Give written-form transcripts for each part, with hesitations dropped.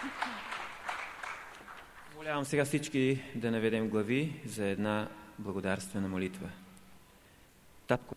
Молявам сега всички да наведем глави за една благодарствена молитва. Татко,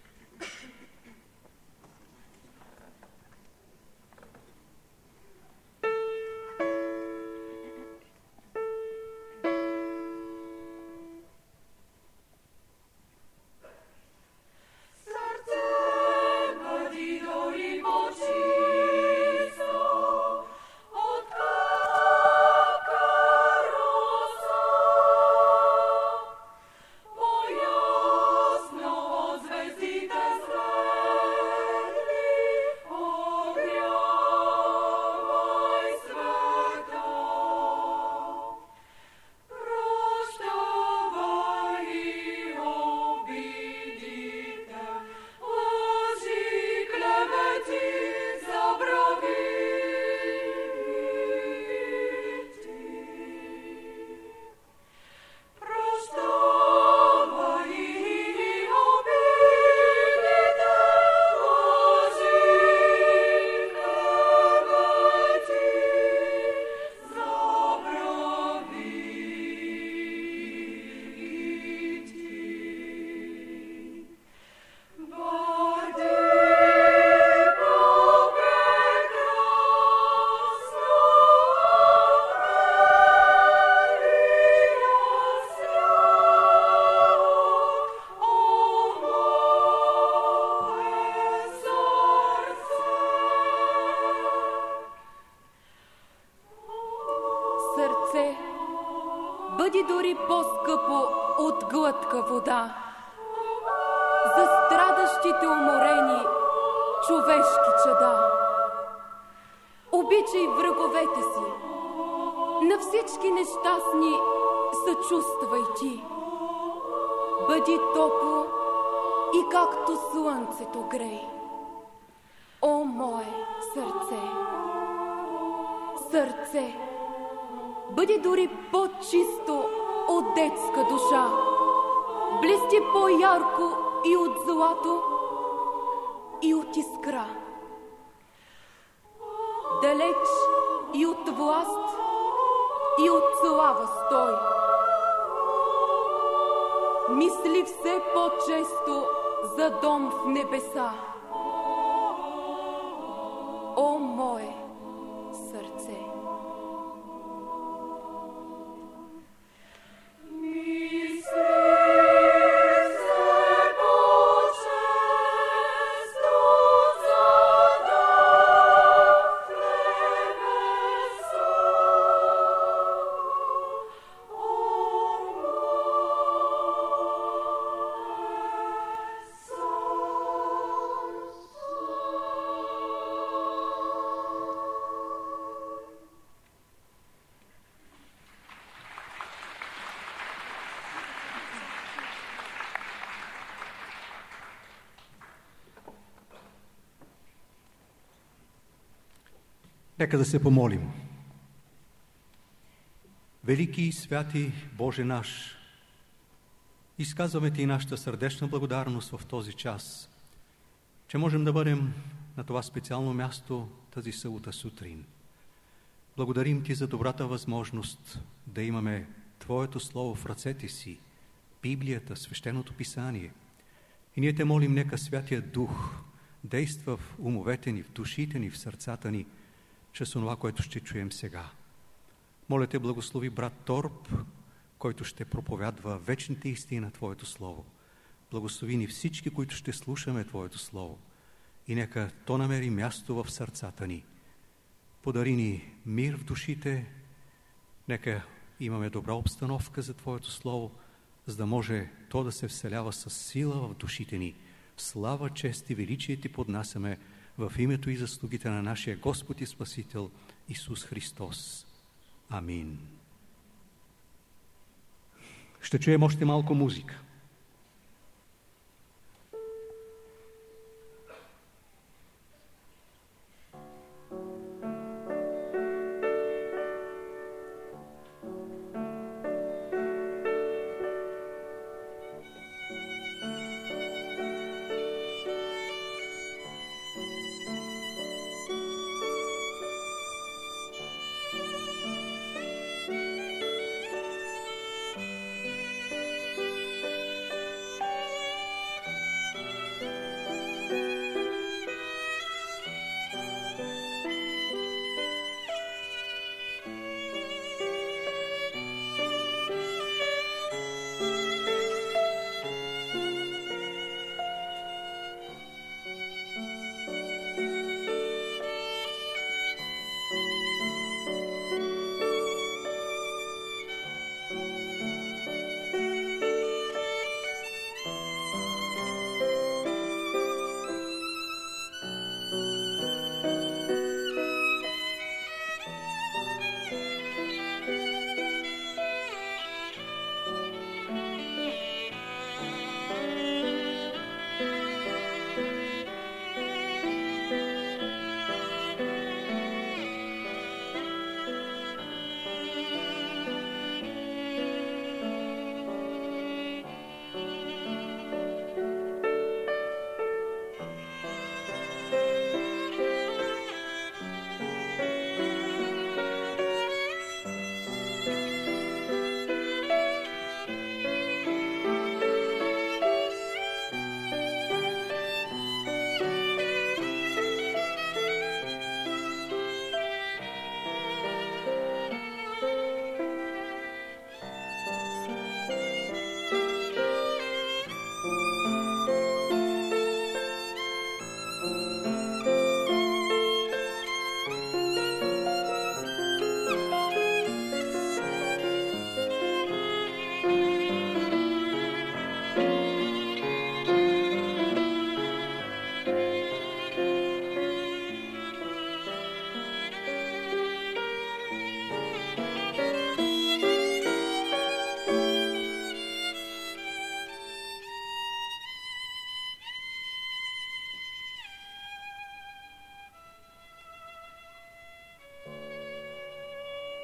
бъди дори по-скъпо от глътка вода. За страдащите уморени човешки чада. Обичай враговете си, на всички нещастни съчувствай ти. Бъди топло и както слънцето грей. О, мое сърце! Сърце, бъди дори по-чисто от детска душа. Блести по-ярко и от злато, и от искра. Далеч и от власт, и от слава стой. Мисли все по-често за дом в небеса. О, мое сърце! Нека да се помолим. Велики и святи Боже наш, изказваме Ти нашата сърдечна благодарност в този час, че можем да бъдем на това специално място тази събота сутрин. Благодарим Ти за добрата възможност да имаме Твоето Слово в ръцете си, Библията, Свещеното Писание. И ние Те молим, нека Святия Дух действа в умовете ни, в душите ни, в сърцата ни, чрез това, което ще чуем сега. Моля Те, благослови брат Торп, който ще проповядва вечните истини на Твоето Слово. Благослови ни всички, които ще слушаме Твоето Слово. И нека то намери място в сърцата ни. Подари ни мир в душите, нека имаме добра обстановка за Твоето Слово, за да може то да се вселява с сила в душите ни. Слава, чест и величие Ти поднасяме в името и заслугите на нашия Господ и Спасител Исус Христос. Амин. Ще чуем още малко музика.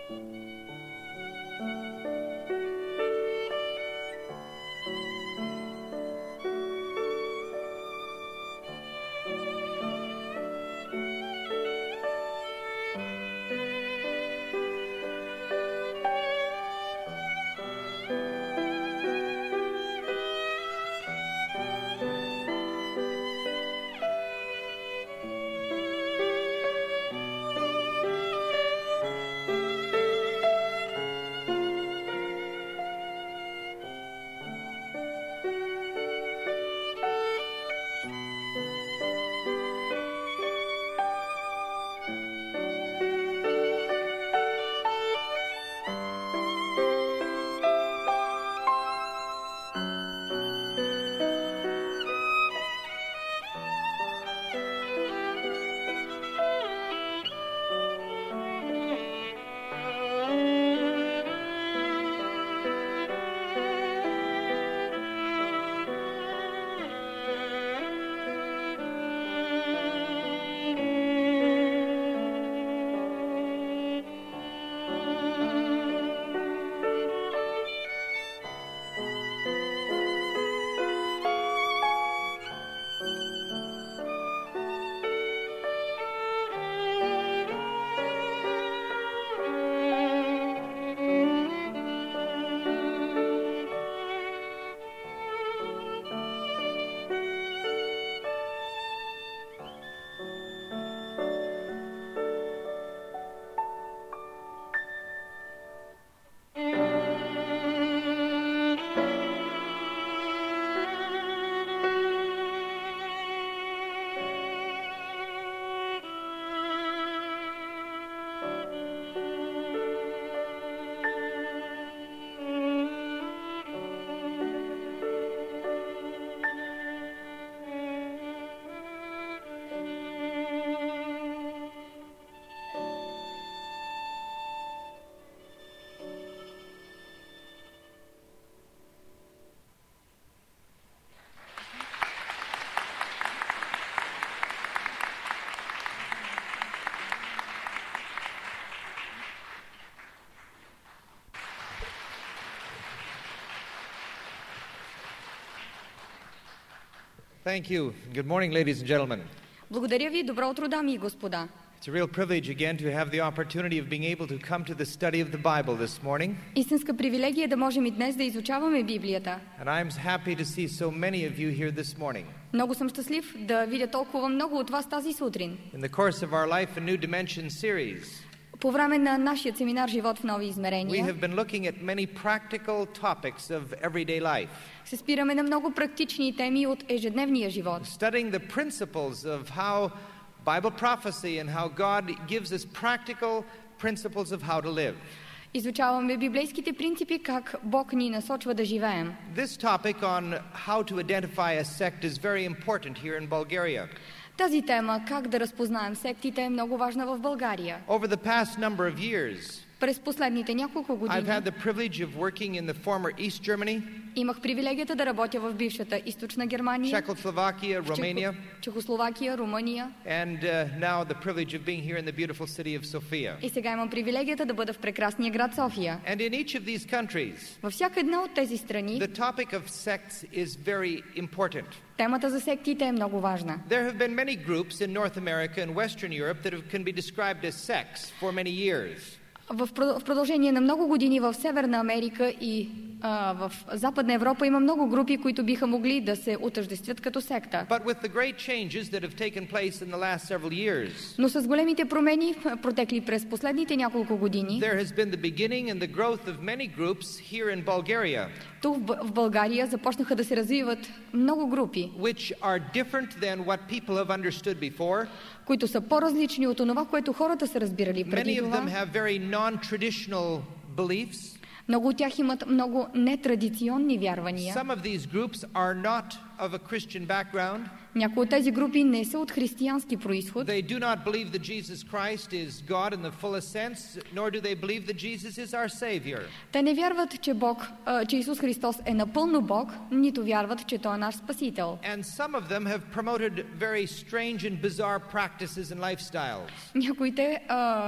Thank you. Good morning, ladies and gentlemen. Благодаря ви. Добро утро, дами и господа. It's a real privilege again to have the opportunity of being able to come to the study of the Bible this morning. Истинска привилегия е да можем и днес да изучаваме Библията. And I'm happy to see so many of you here this morning. Много съм щастлив да видя толкова много от вас тази сутрин. In the course of our Life in New Dimensions series, По време на нашия семинар Живот в нови we измерения have been looking at many practical topics of everyday life, се спираме на много практични теми от ежедневния живот. studying the principles of how Bible prophecy and how God gives us practical principles of how to live. Изучаваме библейските принципи, как Бог ни насочва да живеем. This topic on how to identify a sect is very important here in Bulgaria. Тази тема, как да разпознаем сектите, е много важна в България. Over the past number of years, През последните няколко I've години had the privilege of working in the former East Germany, имах привилегията да работя в бившата Източна Германия, Czechoslovakia, Romania, Чехословакия, Румъния and now the privilege of being here in the beautiful city of Sofia. и сега имам привилегията да бъда в прекрасния град София. And in each of these countries, Във всяка една от тези страни the topic of sects is very important. темата за сектите е много важна. There have been many groups in North America and Western Europe that can be described as sects for many years. В продължение на много години в Северна Америка и в Западна Европа има много групи, които биха могли да се отъждествят като секта. But with the great changes that have taken place in the last several years, Но с големите промени, протекли през последните няколко години, there has been the beginning and the growth of many groups here in Bulgaria, тук в България започнаха да се развиват много групи, which are different than what people have understood before. които са по-различни от това, което хората са разбирали преди Many of them това. have very non-traditional beliefs. Много от тях имат много нетрадиционни вярвания. Some of these groups are not of a Christian background. Някои от тези групи не са от християнски происход. They do not believe that Jesus Christ is God in the fullest sense, nor do they believe that Jesus is our Savior. Те не вярват, че Исус Христос е напълно Бог, нито вярват, че Той е наш Спасител. And some of them have promoted very strange and bizarre practices and lifestyles. Някои те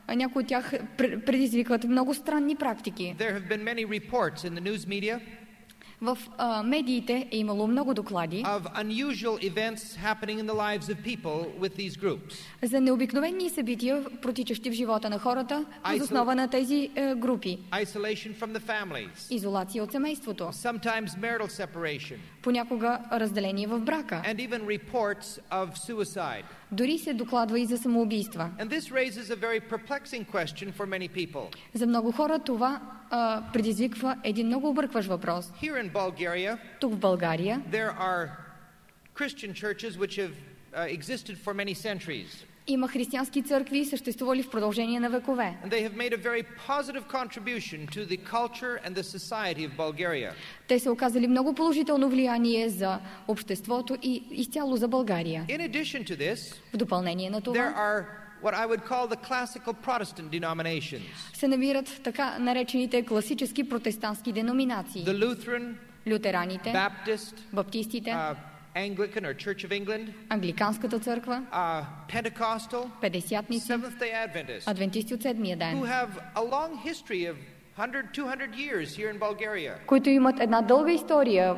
Някои от тях предизвикват много странни практики. There have been many reports in the news media В медиите е имало много доклади of unusual events happening in the lives of people with these groups. за необикновени събития, протичащи в живота на хората, въз основа на тези групи. Isolation from the families. Изолация от семейството. Sometimes marital separation. Понякога разделение в брака. And even reports of suicide. Дори се докладва и за самоубийства. And this raises a very perplexing question for many people. За много хора това предизвиква един много объркващ въпрос. Here in Bulgaria, Тук в България there are Christian churches which have existed for many centuries. има християнски църкви, съществували в продължение на векове. And they have made a very positive contribution to the culture and the society of Bulgaria. Те са оказали много положително влияние за обществото и изцяло за България. In addition to this, В допълнение на there това are what I would call the classical Protestant denominations. се намират така наречените класически протестантски деноминации. The Lutheran, Лютераните, Baptist, баптистите, Anglican or Church of England, Англиканската църква, Pentecostal, педесятници, Seventh-day Adventists, адвентисти от седмия who ден, have a long history of 200 years here in Bulgaria. които имат една дълга история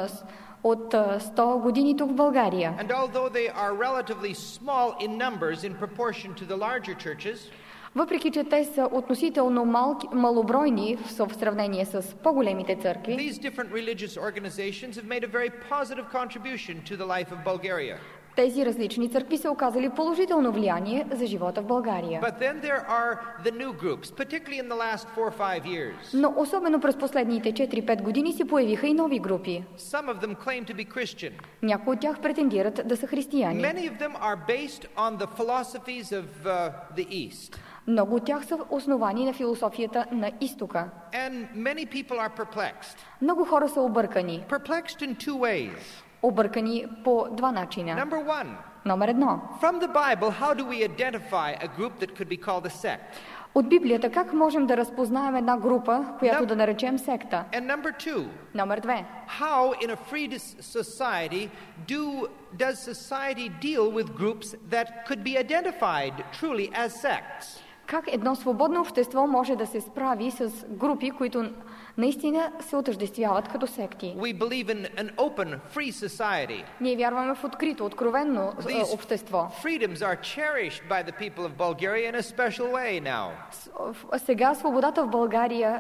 от 100 години тук в България. And although they are relatively small in numbers in proportion to the larger churches, Въпреки че те са относително малобройни в сравнение с по-големите църкви, these different religious organizations have made a very positive contribution to the life of Bulgaria. тези различни църкви са оказали положително влияние за живота в България. But then there are the new groups, particularly in the last 4 or 5 years. Но особено през последните 4-5 години се появиха и нови групи. Some of them claim to be Christian. Някои от тях претендират да са християни. Many of them are based on the philosophies of the East. Много от тях са основани на философията на изтока. And many people are perplexed. Много хора са объркани. Perplexed in two ways. Объркани по два начина. Number one, Номер едно. from the Bible, how do we identify a group that could be called a sect? От Библията как можем да разпознаем една група, която да наречем секта? And number two, Номер две. how in a free society does society deal with groups that could be identified truly as sects? Как едно свободно общество може да се справи с групи, които наистина се отъждествяват като секти? We believe in an open, free society. Ние вярваме в открито, откровенно общество. Freedoms are cherished by the people of Bulgaria in a special way now. Сега свободата в България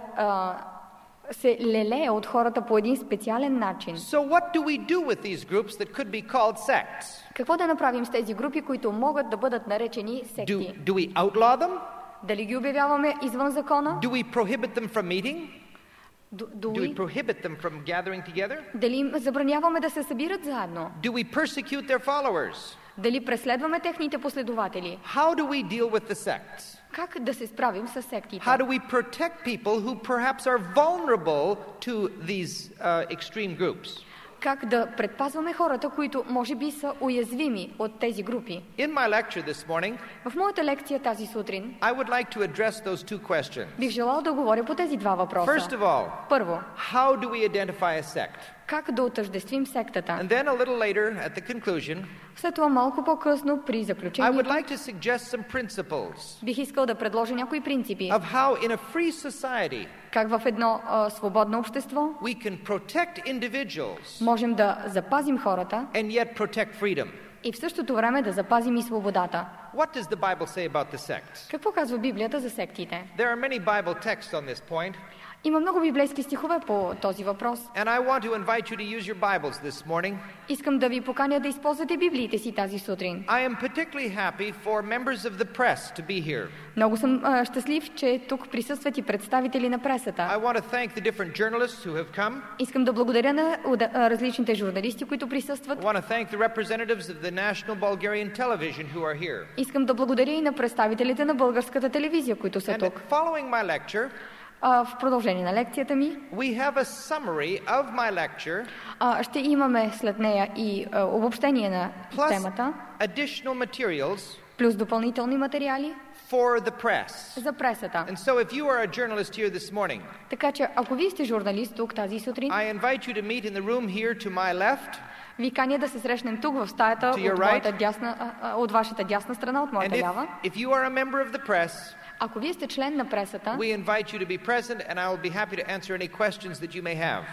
се лелее от хората по един специален начин. So what do we do with these groups that could be called sects? Какво да направим с тези групи, които могат да бъдат наречени секти? Do we outlaw them? Дали ги обявяваме извън закона? Do we prohibit them from meeting? Do we Дали, prohibit them from gathering together? дали им забраняваме да се събират заедно? Do we persecute their followers? Дали преследваме техните последователи? How do we deal with the sects? Как да се справим с сектите? How do we protect people who perhaps are vulnerable to these extreme groups? Как да предпазваме хората, които може би са уязвими от тези групи? In my lecture this morning, В моята лекция тази сутрин I would like to address those two questions. бих желал да говоря по тези два въпроса. First of all, Първо, how do we identify a sect? как да отъждествим сектата? And then a little later, at the conclusion, След това малко по-късно, при I would заключението, like to suggest some principles бих искал да предложа някои принципи. of how in a free society Как в едно свободно общество we can protect individuals можем да запазим хората and yet protect freedom. и в същото време да запазим и свободата. What does the Bible say about the sects? Какво казва Библията за сектите? There are many Bible texts on this point, Има много библейски стихове по този въпрос. and I want to invite you to use your Bibles this morning. Искам да ви поканя да използвате библиите си тази сутрин. I am particularly happy for members of the press to be here. Много съм щастлив, че тук присъстват и представители на I пресата. want to thank the different journalists who have come. Искам да благодаря на различните журналисти, които присъстват. I want to thank the representatives of the National Bulgarian Television who are here. Искам да благодаря и на представителите на българската телевизия, които са And тук. following my lecture, В продължение на лекцията ми we have a summary of my lecture ще имаме след нея и обобщение на plus темата, additional materials плюс допълнителни материали for the press. за пресата. And so if you are a journalist here this morning, Така че, ако вие сте журналист тук тази сутрин, I invite you to meet in the room here to my left. ви каня да се срещнем тук в стаята To your от, right. моята дясна, от вашата дясна страна, от And моята лява. if you are a member of the press, Ако вие сте член на пресата, we invite you to be present, and I will be happy to answer any questions that you may have.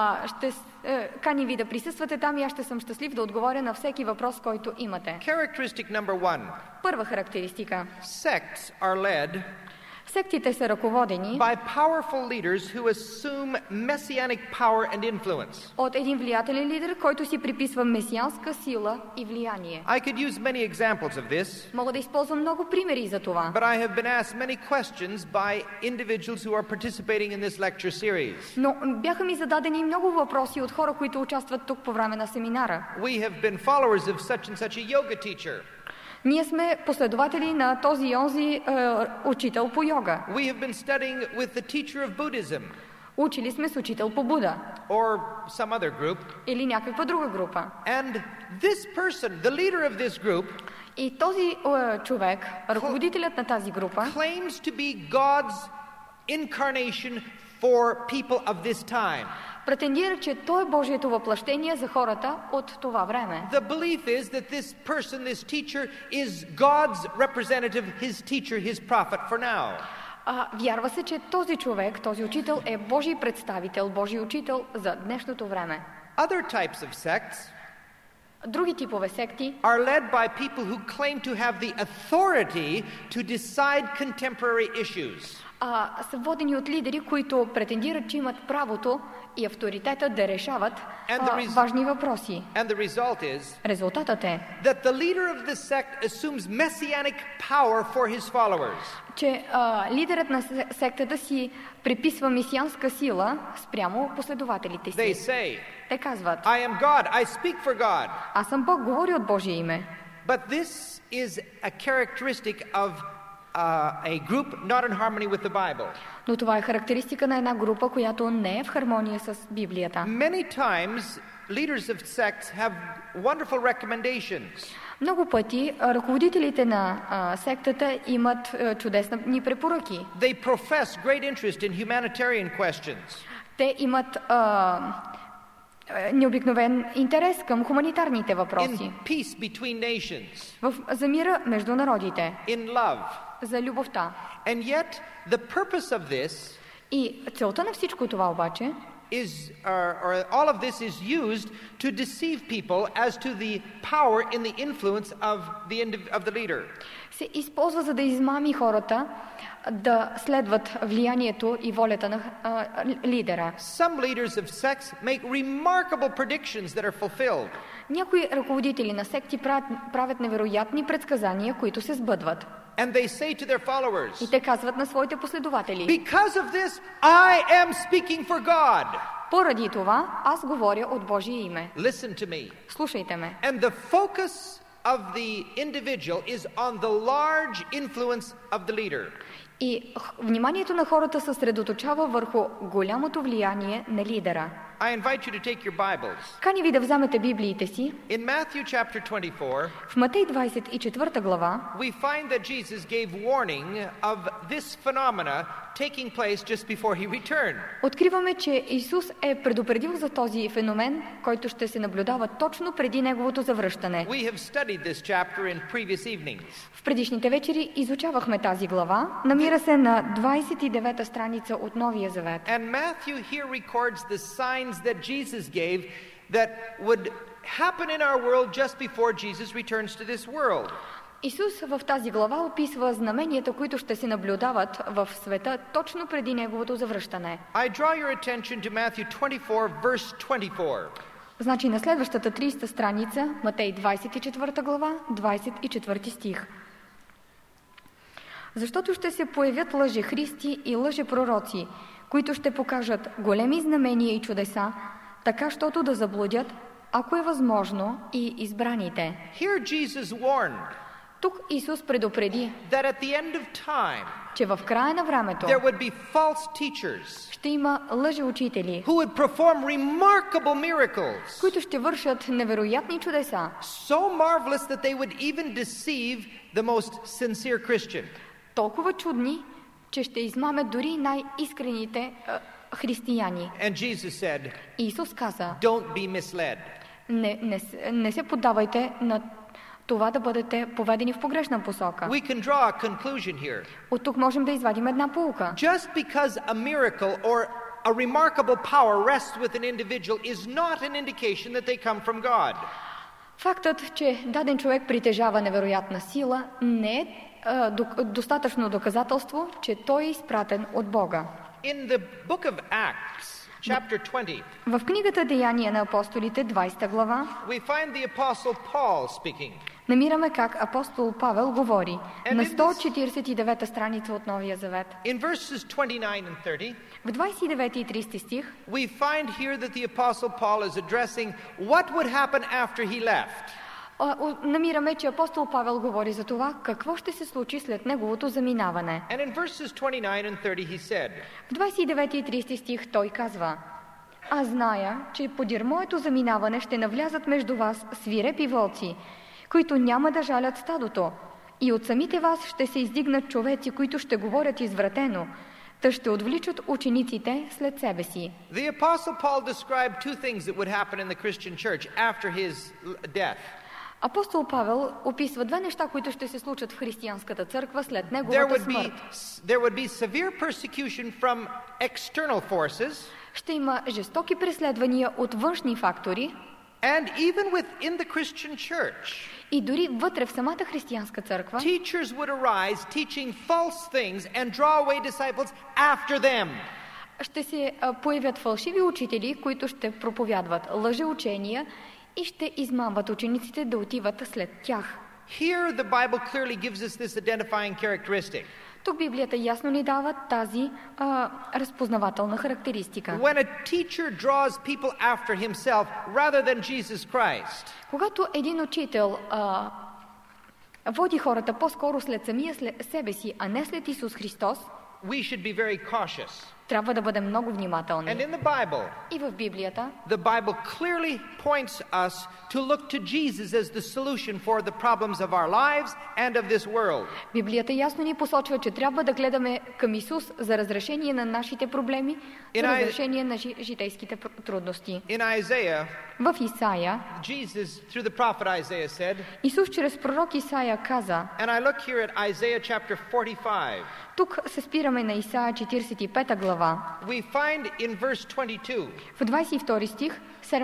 каним ви да присъствате там и аз ще съм щастлив да отговоря на всеки въпрос, който имате. Characteristic number 1. Първа характеристика. Sects are led Сектите са ръководени by powerful leaders who assume messianic power and influence. от един влиятелен лидер, който си приписва месианска сила и влияние. I could use many examples of this, Мога да използвам много примери за това. but I have been asked many questions by individuals who are participating in this lecture series. Но бяха ми зададени много въпроси от хора, които участват тук по време на семинара. We have been followers of such and such a yoga teacher. Ние сме последователи на този и онзи учител по йога. We have been studying with the teacher of Buddhism Учили сме с учител по Буда or some other group. или някаква друга група. And this person, the leader of this group, И този човек, ръководителят на тази група, claims to be God's incarnation for people of this time. претендира, че той е Божието въплъщение за хората от това време. The belief is that this person, this teacher, is God's representative, his teacher, his prophet for now. Вярва се, че този човек, този учител е Божий представител, Божий учител за днешното време. Other types of sects Други типове секти are led by people who claim to have the authority to decide contemporary issues. са водени от лидери, които претендират, че имат правото и авторитета да решават важни въпроси. And the result is Резултатът е, that the leader of the sect assumes messianic power for his followers. че лидерът на сектата си приписва месианска сила спрямо последователите They си. say, Те казват: I am God, I speak for God. аз съм Бог, говори от Божие име. But this is a characteristic of a group not in harmony with the Bible. Но това е характеристика на една група, която не е в хармония с Библията. Many times leaders of sects have wonderful recommendations. Много пъти ръководителите на сектата имат чудесни препоръки. They profess great interest in humanitarian questions. Те имат необикновен интерес към хуманитарните въпроси. In peace between nations. За мира между народите. In love. За любовта. And yet the purpose of this И целта на всичко това обаче is, or all of this is used to deceive people as to the power and the influence of the leader. се използва, за да измами хората да следват влиянието и волята на лидера. Some leaders of sects make remarkable predictions that are fulfilled. Някои ръководители на секти правят невероятни предсказания, които се сбъдват. And they say to their followers, И те казват на своите последователи: because of this, I am speaking for God. Поради това аз говоря от Божие име. Listen to me. Слушайте ме. And the focus of the individual is on the large influence of the leader. И вниманието на хората се съсредоточава върху голямото влияние на лидера. I invite you to take your Bibles. Кани ви да вземете Библиите си. In Matthew chapter 24, в Матей 24 глава we find that Jesus gave warning of this phenomena taking place just before he returned. Откриваме, че Исус е предупредил за този феномен, който ще се наблюдава точно преди неговото завръщане. We have studied this chapter in previous evenings. В предишните вечери изучавахме тази глава. Намира се на 29-та страница от Новия Завет. And Matthew here records the signs that Jesus gave that would happen in our world just before Jesus returns to this world. Исус в тази глава описва знаменията, които ще се наблюдават в света точно преди неговото завръщане. I draw your attention to Matthew 24 verse 24. Значи на следващата 30-та страница, Матей 24 глава, 24 стих. Защото ще се появят лъжехристи и лъжепророци, които ще покажат големи знамения и чудеса, така щото да заблудят, ако е възможно, и избраните. Here Jesus warned Тук Исус предупреди, that at the end of time че в края на времето there would be false teachers ще има лъжеучители, who would perform remarkable miracles, които ще вършат невероятни чудеса, so marvelous that they would even deceive the most sincere Christian. толкова чудни, че ще измамят дори най-искрените християни. And Jesus said, Исус каза: don't be misled. не се поддавайте на това да бъдете поведени в погрешна посока. We can draw a conclusion here. От тук можем да извадим една поука. Just because a miracle or a remarkable power rests with an individual is not an indication that they come from God. Фактът, че даден човек притежава невероятна сила, не е достатъчно доказателство, че той е изпратен от Бога. In the book of Acts, chapter 20, В книгата Деяния на апостолите, 20 глава, we find the apostle Paul speaking. намираме как апостол Павел говори And на in this- 149-та страница от Новия Завет. In verses 29 and 30, В 29 и 30 стих we find here that the apostle Paul is addressing what would happen after he left. намираме, че апостол Павел говори за това какво ще се случи след неговото заминаване. And in verses 29 and 30 he said, В 29 и 30 стих той казва: Аз зная, че подир моето заминаване ще навлязат между вас свирепи вълци, които няма да жалят стадото, и от самите вас ще се издигнат човеци, които ще говорят извратено, та ще отвличат учениците след себе си. The apostle Paul described two things that would happen in the Christian church after his death. Апостол Павел описва две неща, които ще се случат в християнската църква след There неговата would смърт. be severe persecution from external forces, Ще има жестоки преследвания от външни фактори and even within the Christian church, и дори вътре в самата християнска църква teachers would arise teaching false things and draw away disciples after them. ще се появят фалшиви учители, които ще проповядват лъжеучения и ще измамват учениците да отиват след тях. Here the Bible clearly gives us this identifying characteristic. Тук Библията ясно ни дава тази разпознавателна характеристика. When a teacher draws people after himself rather than Jesus Christ, Когато един учител води хората по-скоро след себе си, а не след Исус Христос, we should be very cautious. трябва да бъдем много And внимателни. in the Bible, И в Библията the Bible clearly points us to look to Jesus as the solution for the problems of our lives and of this world. Библията ясно ни посочва, че трябва да гледаме към Исус за разрешение на нашите проблеми, за разрешение на житейските трудности. In Isaiah, В Исаия, Jesus, through the prophet Isaiah, said, Исус чрез пророк Исаия каза, and I look here at Isaiah chapter 45, тук се спираме на Исаия 45 глава. we find in verse 22 В 22 стих,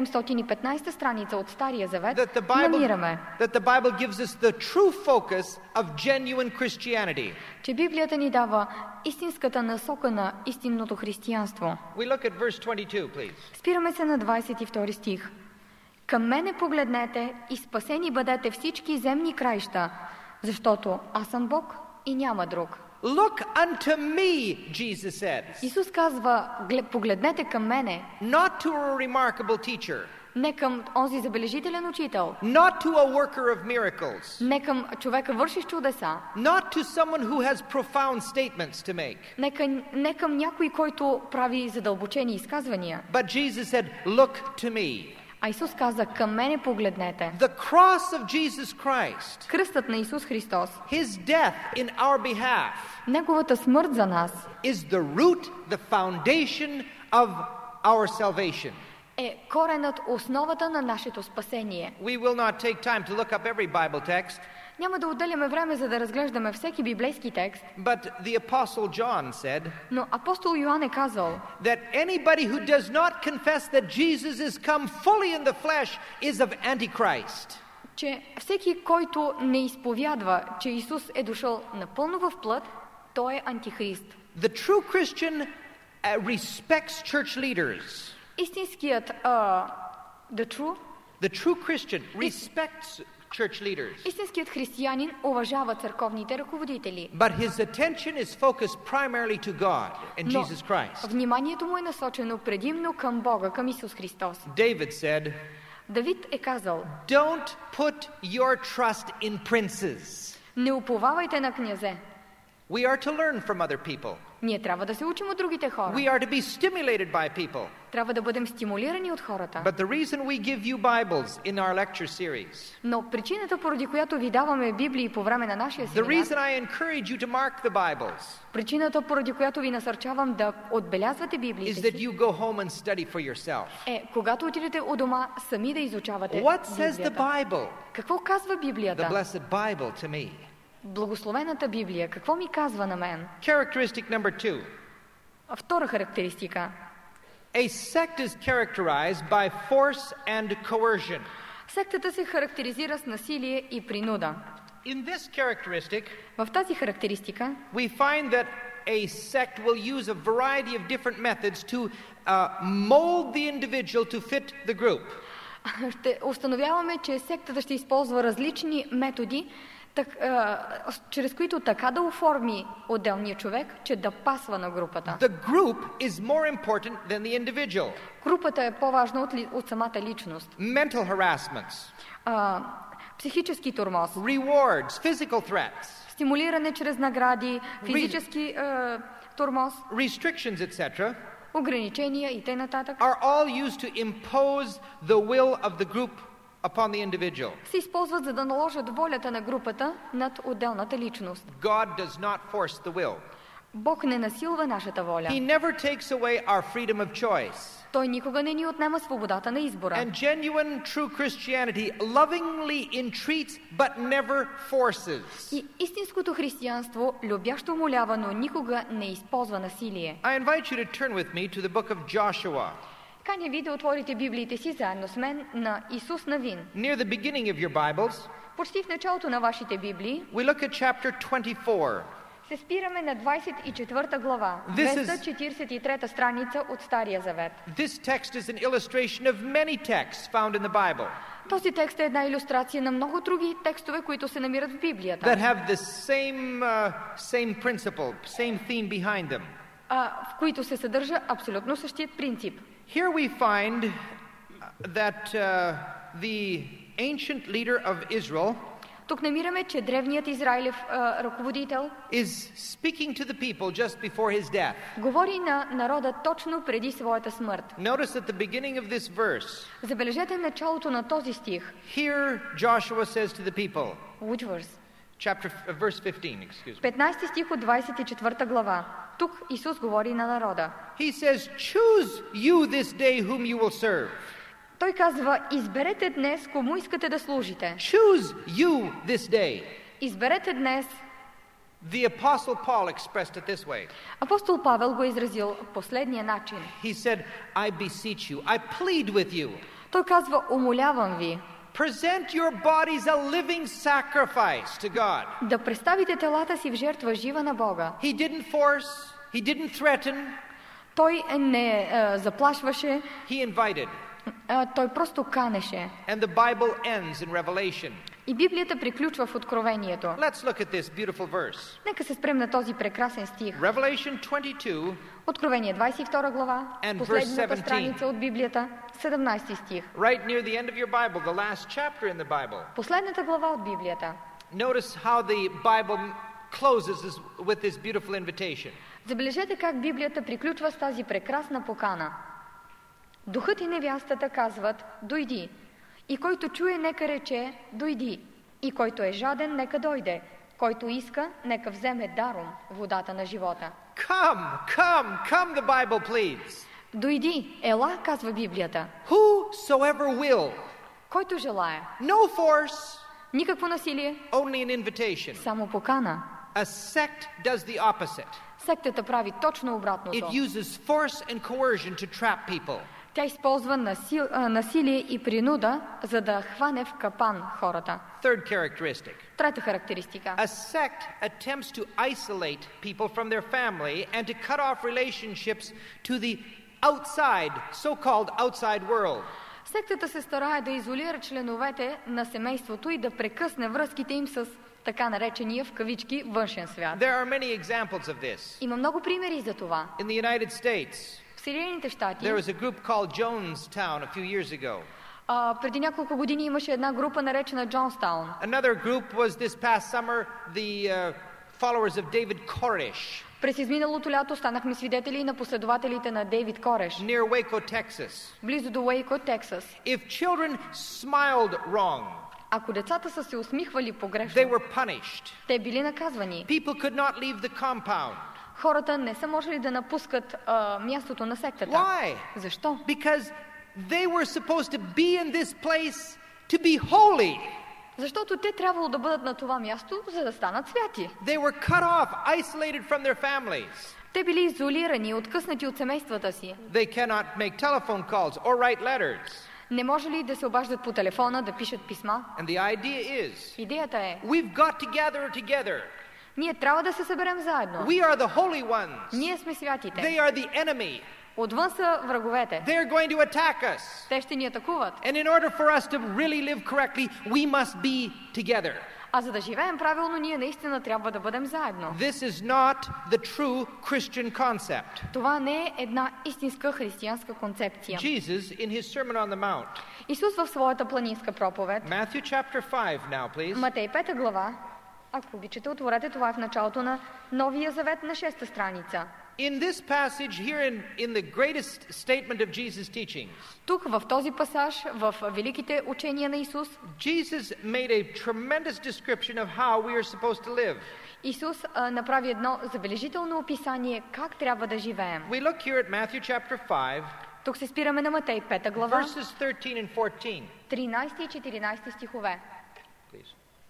715 страница от Стария Завет, that намираме, the Bible gives us the true focus of genuine Christianity. че Библията ни дава истинската насока на истинното християнство. We look at verse 22, please. Спираме се на 22 стих. Към мене погледнете и спасени бъдете всички земни краища, защото аз съм Бог и няма друг. Look unto me, Jesus said, Исус казва, погледнете към мене, not to a remarkable teacher, не към онзи забележителен учител, not to a worker of miracles, не към човека вършиш чудеса, not to someone who has profound statements to make. не към някой, който прави задълбочени изказвания. But Jesus said, look to me. А Исус каза, към мене погледнете. The cross of Jesus Christ, Кръстът на Исус Христос, his death in our behalf, неговата смърт за нас is the root, the foundation of our salvation. е коренът, основата на нашето спасение. We will not take time to look up every Bible text, Няма да отделяме време, за да разглеждаме всеки библейски текст, but the Apostle John said но апостол Йоан е казал, that anybody who does not confess that Jesus is come fully in the flesh is of Antichrist. че всеки, който не изповядва, че Исус е дошъл напълно в плът, той е антихрист. The true Christian respects church leaders. Истинският, the true Christian respects church leaders. Истинският християнин уважава църковните ръководители. But his attention is focused primarily to God and Но Jesus Christ. вниманието му е насочено предимно към Бога, към Исус Христос. David said, Давид е казал, don't put your trust in princes. не уповавайте на князе. We are to learn from other people. Ние трябва да се учим от другите хора. We are to be stimulated by people. Трябва да бъдем стимулирани от хората. But the reason we give you Bibles in our lecture series, Но причината, поради която ви даваме Библии по време на нашия the семинар, reason I encourage you to mark the Bibles, причината, поради която ви насърчавам да отбелязвате is Библиите that си, you go home and study for yourself. когато отидете у дома, сами да изучавате What says the Библията. Bible? Какво казва The Библията? blessed Bible to me. Благословената Библия. Какво ми казва на мен? Characteristic number 2. Втора характеристика. A sect is characterized by force and coercion. Сектата се характеризира с насилие и принуда. In this characteristic, В тази характеристика we find that a sect will use a variety of different methods to mold the individual to fit the group. ще установяваме, че сектата ще използва различни методи, чрез които така да оформи отделния човек, че да пасва на групата. The group is more important than the individual. Групата е по-важна от самата личност. Mental harassments, Психически тормоз, rewards, physical threats, стимулиране чрез награди, физически тормоз, restrictions, etc., ограничения и т.н. are all used to impose the will of the group upon the individual. се използват, за да наложат волята на групата над отделната личност. God does not force the will. Бог не насилва нашата воля. He never takes away our freedom of choice. Той никога не ни отнема свободата на избора. And genuine, true Christianity lovingly entreats but never forces. И истинското християнство любящо умолява, но никога не използва насилие. I invite you to turn with me to the book of Joshua. Каня ви да отворите Библиите си заедно с мен на Исус Навин. Near the beginning of your Bibles, Почти в началото на вашите Библии we look at chapter 24. се спираме на 24 глава, This is- 243 страница от Стария Завет. This text is an illustration of many texts found in the Bible Този текст е една илюстрация на много други текстове, които се намират в Библията, that have the same principle, same theme behind them. в които се съдържа абсолютно същият принцип. Here we find that the ancient leader of Israel Тук намираме, че древният Израилев ръководител is speaking to the people just before his death. говори на народа точно преди своята смърт. Notice at the beginning of this verse, Забележете началото на този стих. here Joshua says to the people, Which verse? verse 15, excuse me. 15 стих от 24 глава. Тук Исус говори на народа. He says, choose you this day whom you will serve. Той казва, изберете днес кому искате да служите. Choose you this day. Изберете днес. The Apostle Paul expressed it this way. Апостол Павел го е изразил последния начин. He said, I beseech you, I plead with you. Той казва, умолявам ви Present your bodies a living sacrifice to God. да представите телата си в жертва жива на Бога. He didn't force, he didn't threaten, Той не заплашваше, he invited. той просто канеше. And the Bible ends in Revelation. И Библията приключва в Откровението. Let's look at this beautiful verse. Нека се спрем на този прекрасен стих. Revelation 22, Откровение 22 глава, And последната verse 17. страница от Библията, 17 стих. right near the end of your Bible, the last chapter in the Bible. Последната глава от Библията. Notice how the Bible closes with this beautiful invitation. Забележете как Библията приключва с тази прекрасна покана. Духът и невястата казват, дойди. И който чуе, нека рече, дойди. И който е жаден, нека дойде. Който иска, нека вземе даром водата на живота. Come, the Bible pleads. Дойди, ела, казва Библията. Whosoever will. Който желая. No force, Никакво насилие, only an invitation. само покана. A sect does the opposite. Сектата прави точно обратното. It uses force and coercion to trap people. Тя използва насилие и принуда, за да хване в капан хората. Third characteristic. Трета характеристика. A sect attempts to isolate people from their family and to cut off relationships to the outside, so-called outside world. Сектата се старае да изолира членовете на семейството и да прекъсне връзките им с така наречения в кавички външен свят. There are many examples of this. Има много примери за това. In the United States, В Съединените щати there was a group called Jonestown a few years ago. преди няколко години имаше една група наречена Джонстаун. Another group was this past summer, the followers of David Koresh През изминалото лято станахме свидетели на последователите на Дейвид Кореш, near Waco, Texas. близо до Уейко, Тексас. If children smiled wrong, Ако децата са се усмихвали they погрешно, were punished. те били наказвани. People could not leave the compound. Хората не са можели да напускат мястото на сектата. Why? Защо? Because they were supposed to be in this place to be holy. Защото те трябвало да бъдат на това място, за да станат святи. They were cut off, isolated from their families. Те били изолирани, откъснати от семействата си. They cannot make telephone calls or write letters. Не може ли да се обаждат по телефона, да пишат писма? And the idea is, Идеята е, we've got to gather together. ние трябва да се съберем заедно. We are the holy ones. Ние сме святите. They are the enemy. Отвън са враговете. They're going to attack us. Те ще ни атакуват. And in order for us to really live correctly, we must be together. А за да живеем правилно, ние наистина трябва да бъдем заедно. This is not the true Christian concept. Това не е една истинска християнска концепция. Jesus, in his Sermon on the Mount, Исус в своята планинска проповед, Matthew chapter 5 now, please. Матей 5 глава, ако обичате, отворете, това е в началото на Новия завет на 6-та страница. In this passage here in the greatest statement of Jesus' teachings, Тук в този пасаж, в великите учения на Исус, Jesus made a tremendous description of how we are supposed to live. Исус направи едно забележително описание как трябва да живеем. We look here at Matthew chapter 5, Тук се спираме на Матей 5 глава, verses 13 and 14. 13 и 14 стихове. Please.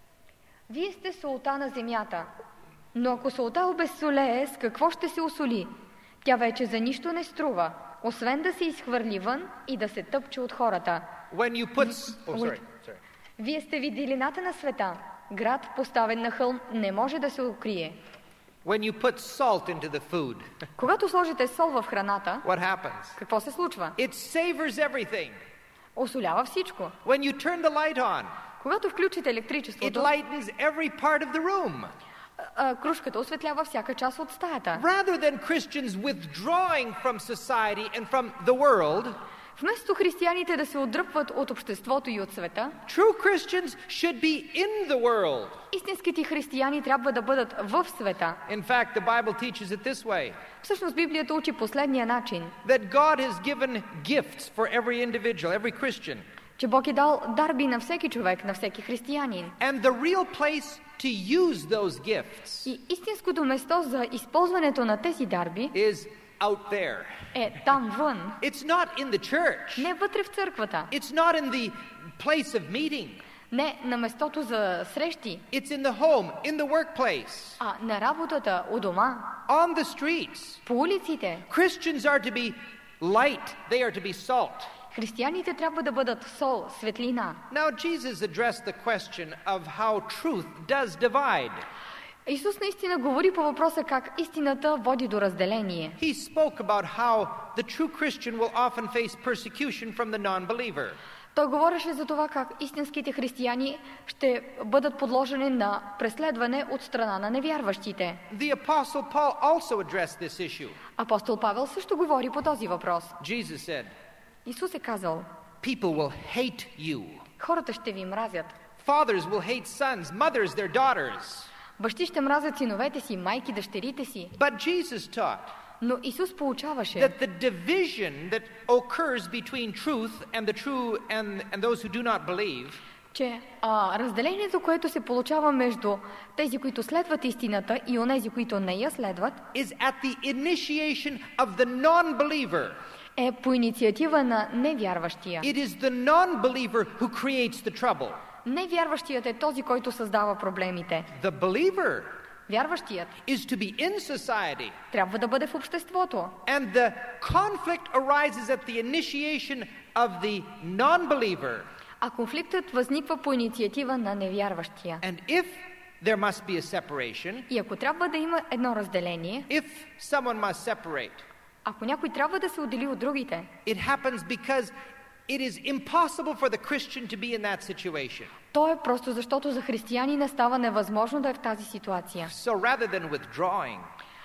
Вие сте солта на земята, но ако солта обезсолее, с какво ще се осоли? Тя вече за нищо не струва, освен да се изхвърли вън и да се тъпче от хората. When you put... Oh, sorry. Вие сте виделината на света. Град, поставен на хълм, не може да се укрие. When you put salt into the food, Когато сложите сол в храната, what happens? какво се случва? It savors everything. Осолява всичко. When you turn the light on, Когато включите it електричеството, lightens every part of the room. кружката осветлява всяка част от стаята. Rather than Christians withdrawing from society and from the world, Вместо християните да се отдръпват от обществото и от света, true Christians should be in the world. истинските християни трябва да бъдат в света. In fact, the Bible teaches it this way, Всъщност Библията учи последния начин, that God has given gifts for every individual, every Christian. че Бог е дал дарби на всеки човек, на всеки християнин. And the real place to use those gifts И истинското место за използването на тези дарби is out there. е там вън, It's not in the church. не вътре в църквата, It's not in the place of meeting. не на местото за срещи, It's in the home, in the workplace, а на работата, у дома, on the streets. по улиците. Christians are to be light. They are to be salt. Християните трябва да бъдат сол, светлина. Now, Jesus addressed the question of how truth does divide. Исус наистина говори по въпроса как истината води до разделение. He spoke about how the true Christian will often face persecution from the non-believer. Той говореше за това как истинските християни ще бъдат подложени на преследване от страна на невярващите. The Apostle Paul also addressed this issue. Апостол Павел също говори по този въпрос. Jesus said, Исус е казал, people will hate you. хората ще ви мразят. Fathers will hate sons, mothers their daughters. Бащи ще мразят синовете си, майки дъщерите си. But Jesus taught Но Исус поучаваше, that the division that occurs between truth and the true and those who do not believe че разделението, което се получава между тези, които следват истината и онези, които не я следват, is at the initiation of the non-believer. е по инициатива на невярващия. It is the non-believer who creates the trouble. Невярващият е този, който създава проблемите. The believer Вярващият is to be in society. трябва да бъде в обществото. And the conflict arises at the initiation of the non-believer. А конфликтът възниква по инициатива на невярващия. And if there must be a separation, И ако трябва да има едно разделение, if someone must separate, ако някой трябва да се отдели от другите, it happens because it is impossible for the Christian to be in that situation. то е просто защото за християнина става невъзможно да е в тази ситуация. So rather than withdrawing,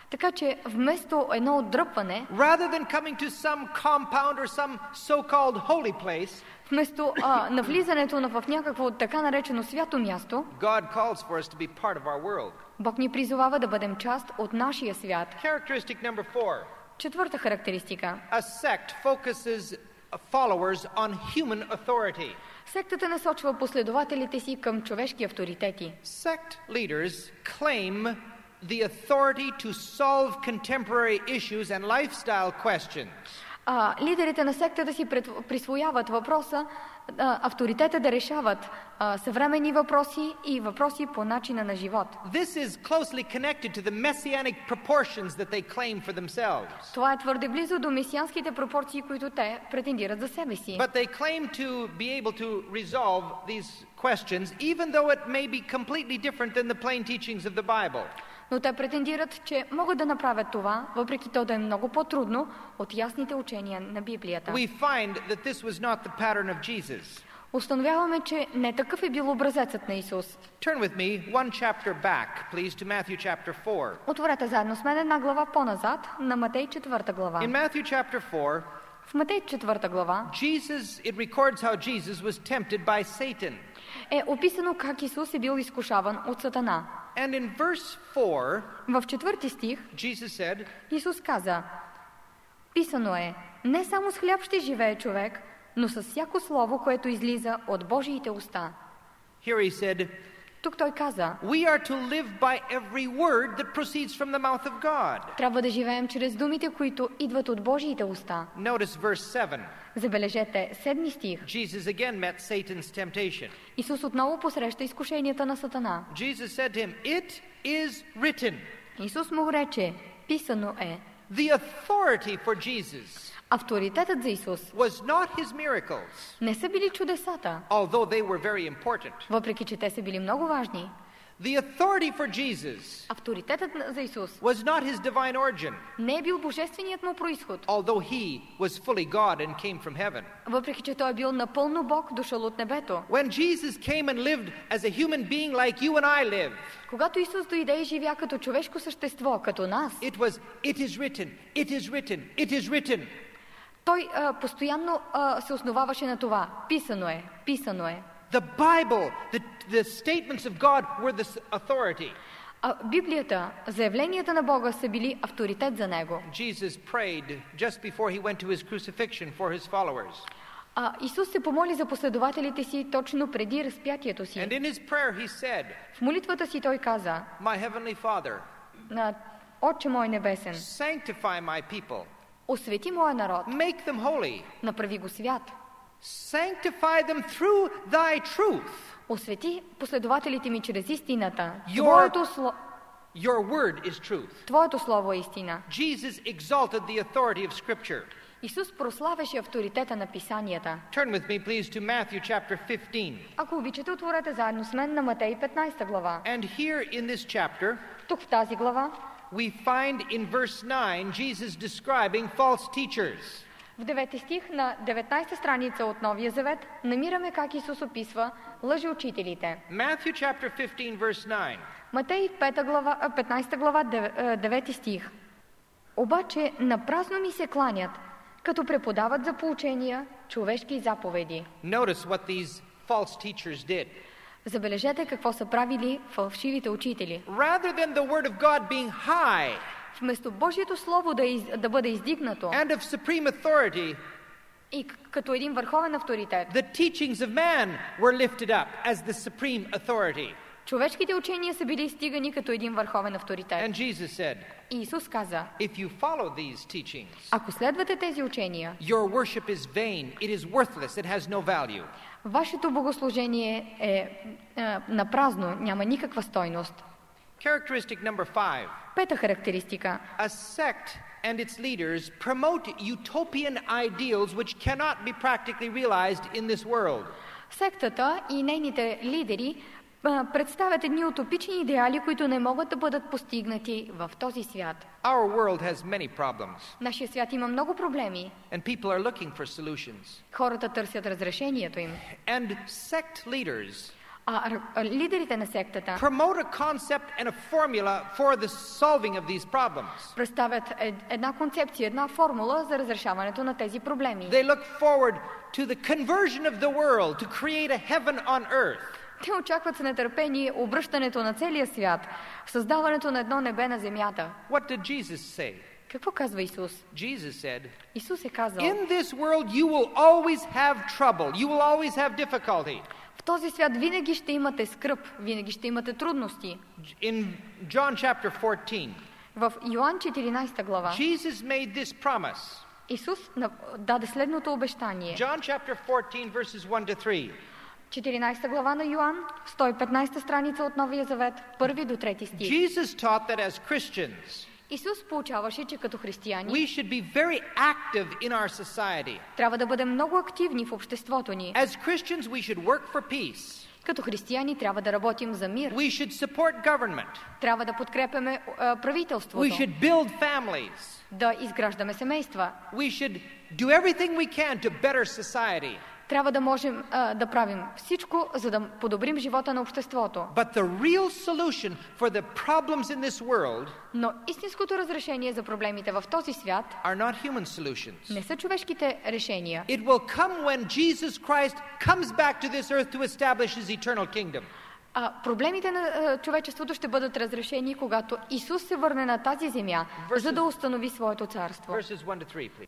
Така че вместо едно отдръпване, rather than coming to some compound or some so-called holy place, вместо навлизането в някакво така наречено свято място, God calls for us to be part of our world. Бог ни призовава да бъдем част от нашия свят. Characteristic number 4. Четвърта характеристика. A sect focuses followers on human authority. Сектата насочва последователите си към човешки авторитети. Sect leaders claim the authority to solve contemporary issues and lifestyle questions. Лидерите на сектата си присвояват въпроса, авторитета да решават съвременни въпроси и въпроси по начина на живот. This is closely connected to the messianic proportions that they claim for themselves. Това е твърде близо до месианските пропорции, които те претендират за себе си. But they claim to be able to resolve these questions even though it may be completely different than the plain teachings of the Bible. Но те претендират, че могат да направят това, въпреки то да е много по-трудно от ясните учения на Библията. We find that this was not the pattern of Jesus. Установяваме, че не такъв е бил образецът на Исус. Turn with me one chapter back, please, to Matthew chapter 4. Отворете заедно с мен една глава по-назад, на Матей 4 глава. In Matthew chapter 4, В Матей 4 глава it records how Jesus was tempted by Satan. е описано как Исус е бил изкушаван от Сатана. And in verse 4, В 4 стих Jesus said, Исус каза: писано е, не само с хляб ще живее човек, но с всяко слово, което излиза от Божиите уста. here he said, Тук той каза: we are to live by every word that proceeds from the mouth of God. трябва да живеем чрез думите, които идват от Божиите уста. Notice verse 7. Забележете 7 стих. Jesus again met Satan's temptation. Исус отново посреща изкушенията на Сатана. Jesus said to him, it is written. Исус му рече: писано е. The authority for Jesus Авторитетът за Исус was not his miracles, не са били чудесата, although they were very important. въпреки че те са били много важни. The authority for Jesus Авторитетът за Исус was not his divine origin, не е бил божественият му произход, although he was fully God and came from heaven. въпреки че той е бил напълно Бог, дошъл от небето. When Jesus came and lived as a human being like you and I live, Когато Исус дойде и живя като човешко същество, като нас, it is written, it is written, it is written. той постоянно се основаваше на това. Писано е, писано е. The Bible, the statements of God were the authority. Библията, заявленията на Бога са били авторитет за него. Jesus prayed just before he went to his crucifixion for his followers. Исус се помоли за последователите си точно преди разпятието си. And in his prayer he said, В молитвата си той каза: My heavenly Father, Отче мой небесен, sanctify my people. освети моя народ, Make them holy. направи го свят. Sanctify them through thy truth. Освети последователите ми чрез истината. Your word is truth. Твоето слово е истина. Jesus exalted the authority of Scripture. Исус прославяше авторитета на писанията. Turn with me, please, to Matthew chapter 15. Ако обичате, отворете заедно с мен на Матей 15 глава. And here in this chapter, Тук в тази глава, we find in verse 9 Jesus describing false teachers. в 9 стих на 19 страница от Новия Завет, намираме как Исус описва лъжеучителите. Matthew chapter 15 verse 9. Матей 15 глава 9 стих. Обаче напразно ми се кланят, като преподават за поучения човешки заповеди. Notice what these false teachers did. Забележете какво са правили фалшивите учители. Rather than the word of God being high, Вместо Божието слово да бъде издигнато and of supreme authority, и като един върховен авторитет, the teachings of man were lifted up as the supreme authority. човешките учения са били издигани като един върховен авторитет. And Jesus said, И Исус каза: if you follow these teachings, ако следвате тези учения, your worship is vain, it is worthless, it has no value. вашето богослужение е напразно, няма никаква стойност. Characteristic number 5. Пета характеристика. A sect and its leaders promote utopian ideals which cannot be practically realized in this world. Сектата и нейните лидери представят едни утопични идеали, които не могат да бъдат постигнати в този свят. Our world has many problems, Нашия свят има много проблеми. and people are looking for solutions. Хората търсят разрешението им. And sect leaders Лидерите на сектата promote a concept and a formula for the solving of these problems. представят една концепция, една формула за разрешаването на тези проблеми. They look forward to the conversion of the world to create a heaven on earth. Те очакват с нетърпение обръщането на целия свят, създаването на едно небе на земята. What did Jesus say? Какво казва Исус? Jesus said, Исус е казал: in this world you will always have trouble. You will always have difficulty. в този свят винаги ще имате скръб, винаги ще имате трудности. In John chapter 14, В Йоан 14 глава Jesus made this promise. Исус даде следното обещание. John chapter 14 verses 1 to 3. 14 глава на Йоан, 115 страница от Новия завет, 1 до 3 стих. Jesus taught that as Christians, Исус получаваше, че като християни we should be very active in our society. трябва да бъдем много активни в обществото ни. As Christians, we should work for peace. Като християни трябва да работим за мир. We should support government. Трябва да подкрепяме правителството. We should build families. Да изграждаме семейства. We should do everything we can to better society. Трябва да можем да правим всичко, за да подобрим живота на обществото. But the real solution for the problems in this world Но истинското разрешение за проблемите в този свят are not human solutions. не са човешките решения. It will come when Jesus Christ comes back to this earth to establish his eternal kingdom. Проблемите на човечеството ще бъдат разрешени, когато Исус се върне на тази земя, за да установи своето царство. Verses 1 to 3, please.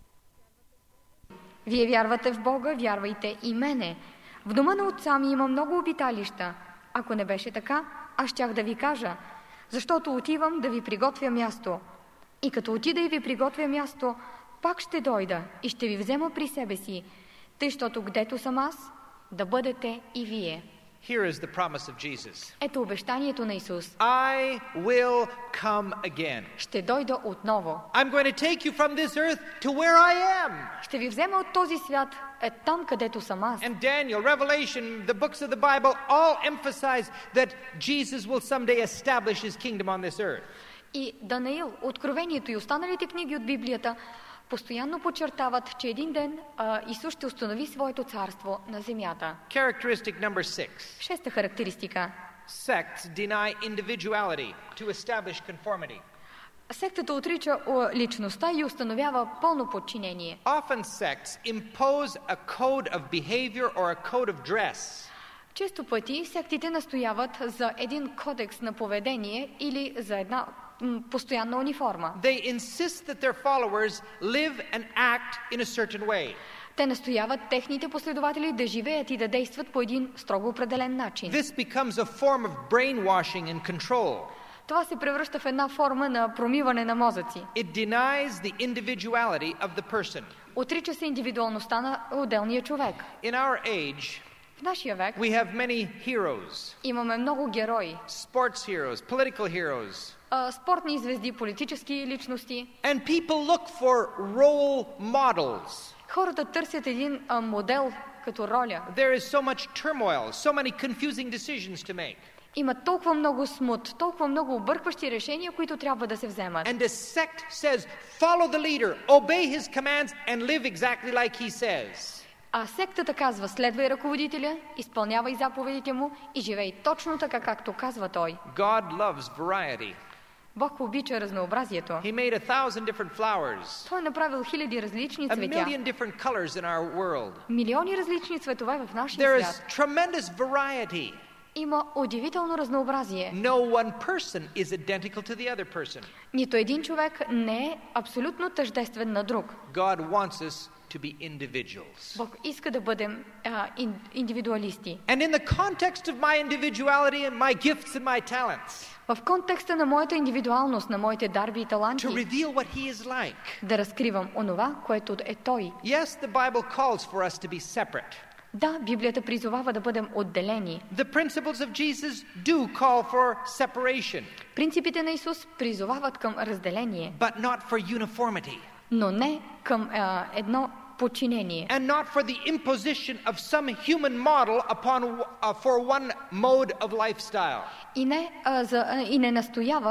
Вие вярвате в Бога, вярвайте и мене. В дома на отца ми има много обиталища. Ако не беше така, аз щях да ви кажа, защото отивам да ви приготвя място. И като отида и ви приготвя място, пак ще дойда и ще ви взема при себе си, тъй, щото гдето съм аз, да бъдете и вие. Here is the promise of Jesus. Ето обещанието на Исус. I will come again. Ще дойда отново. I'm going to take you from this earth to where I am. Ще ви взема от този свят, там, където съм аз. And Daniel, Revelation, the books of the Bible all emphasize that Jesus will someday establish his kingdom on this earth. И Данаил, Откровението и останалите книги от Библията постоянно подчертават, че един ден Исус ще установи своето царство на земята. Characteristic number 6. Шеста характеристика. Sects deny individuality to establish conformity. Сектата отрича личността и установява пълно подчинение. Often sects impose a code of behavior or a code of dress. Често пъти сектите настояват за един кодекс на поведение или за една постоянна униформа. They insist that their followers live and act in a certain way. Те настояват техните последователи да живеят и да действат по един строго определен начин. This becomes a form of brainwashing and control. Това се превръща в една форма на промиване на мозъци. It denies the individuality of the person. Отрича се индивидуалността на отделния човек. In our age, в нашия век we have many heroes. Имаме много герои. Sports heroes, political heroes. Спортни звезди, политически личности. And people look for role models. Хората търсят един модел като роля. There is so much turmoil, so many confusing decisions to make. Има толкова много смут, толкова много объркващи решения, които трябва да се вземат. And the sect says, follow the leader, obey his commands and live exactly like he says. А сектата казва, следвай ръководителя, изпълнявай заповедите му и живей точно така, както казва той. God loves variety. Бог обича разнообразието. He made 1,000 different flowers. Той е направил хиляди различни A цветя. million different colors in our world. Милиони различни цветове в нашия There свят. is tremendous variety. Има удивително разнообразие. No one person is identical to the other person. Нито един човек не е абсолютно тъждествен на друг. God wants us to be individuals. Бог иска да бъдем индивидуалисти. And in the context of my individuality and my gifts and my talents, в контекста на моята индивидуалност, на моите дарби и таланти, to reveal what he is like. Да разкривам онова, което е той. Yes, the Bible calls for us to be separate. Да, Библията призовава да бъдем отделени. The principles of Jesus do call for separation. Принципите на Исус призовават към разделение. But not for uniformity. Но не към едно подчинение. And not for the imposition of some human model upon for one mode of lifestyle. И не настоява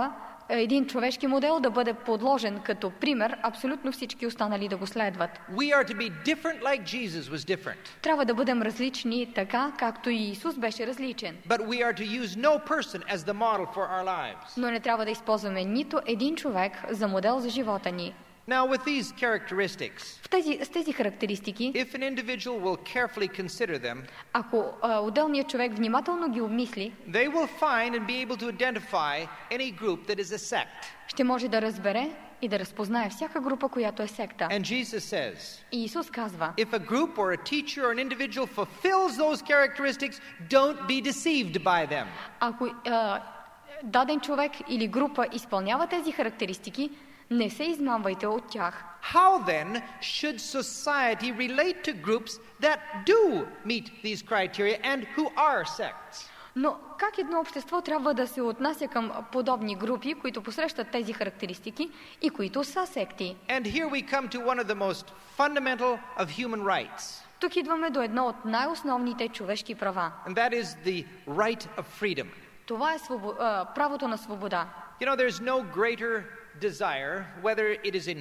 един човешки модел да бъде подложен като пример, абсолютно всички останали да го следват. We are to be different like Jesus was different. Трябва да бъдем различни така, както и Исус беше различен. But we are to use no person as the model for our lives. Но не трябва да използваме нито един човек за модел за живота ни. Now, with these characteristics, С тези характеристики, if an individual will carefully consider them, ако отделният човек внимателно ги обмисли, they will find and be able to identify any group that is a sect. ще може да разбере и да разпознае всяка група, която е секта. And Jesus says, И Исус казва, if a group or a teacher or an individual fulfills those characteristics, don't be deceived by them. ако даден човек или група изпълнява тези характеристики, не се измамвайте от тях. How then should society relate to groups that do meet these criteria and who are sects? Но как едно общество трябва да се отнася към подобни групи, които посрещат тези характеристики и които са секти? And here we come to one of the most fundamental of human rights, Тук идваме до едно от най-основните човешки права. and that is the right of freedom. Това е правото на свобода. You know, there's no greater desire, whether it is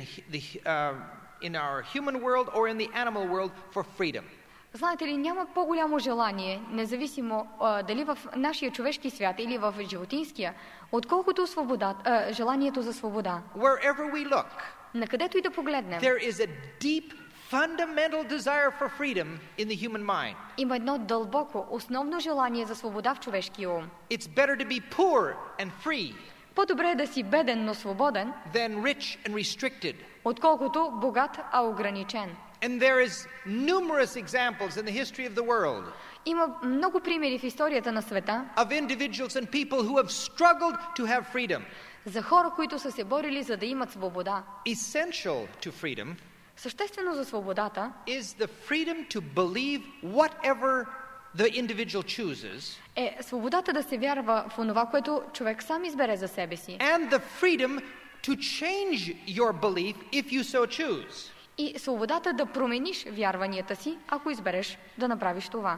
in our human world or in the animal world, for freedom. Знаете ли, няма по-голямо желание, независимо дали в нашия човешки свят или в животинския, отколкото желанието за свобода. Wherever we look, Накъдето и да погледнем, there is a deep, fundamental desire for freedom in the human mind. има едно дълбоко, основно желание за свобода в човешкия ум. It's better to be poor and free По-добре е да си беден, но свободен, than rich and restricted. отколкото богат, а ограничен. And there is numerous examples in the history of the world Има много примери в историята на света of individuals and people who have struggled to have freedom. за хора, които са се борили за да имат свобода. Essential to freedom Съществено за свободата is the freedom to believe whatever the individual chooses, е свободата да се вярва в онова, което човек сам избере за себе си. and the freedom to change your belief if you so choose. И свободата да промениш вярванията си, ако избереш да направиш това.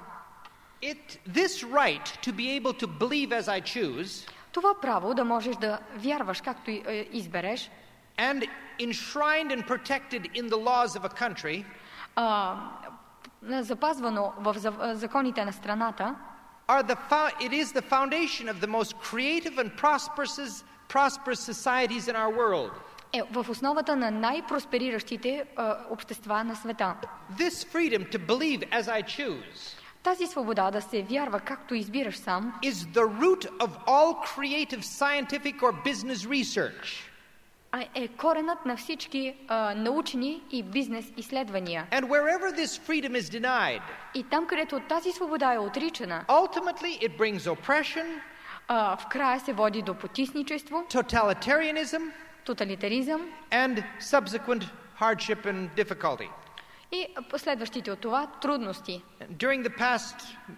This right to be able to believe as I choose Това право да можеш да вярваш както избереш, and enshrined and protected in the laws of a country запазвано в законите на страната, it is the foundation of the most creative and prosperous societies in our world. е в основата на най-проспериращите общества на света. This freedom to believe as I choose Тази свобода да се вярва както избираш сам is the root of all creative scientific or business research. е коренът на всички научни и бизнес изследвания. And wherever this freedom is denied, И там, където тази свобода е отричана, ultimately it brings oppression, в края се води до потисничество, totalitarianism, тоталитаризъм and subsequent hardship and difficulty. и последващите от това трудности. During the past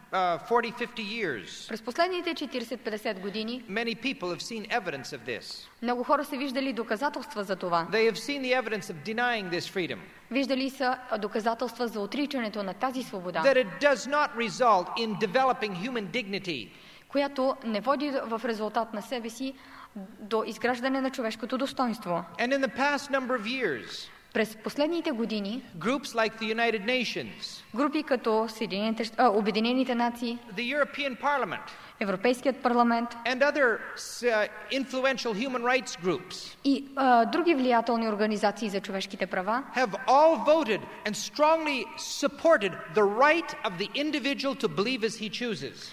40-50 years, През последните 40-50 години many people have seen evidence of this. много хора са виждали доказателства за това. They have seen the evidence of denying this freedom, Виждали са доказателства за отричането на тази свобода, that it does not result in developing human dignity, която не води в резултат на себе си до изграждане на човешкото достоинство. and in the past number of years, През последните години groups like the United Nations, групи като Обединените нации, the European Parliament, Европейският парламент and other influential human rights groups и други влиятелни организации за човешките права have all voted and strongly supported the right of the individual to believe as he chooses.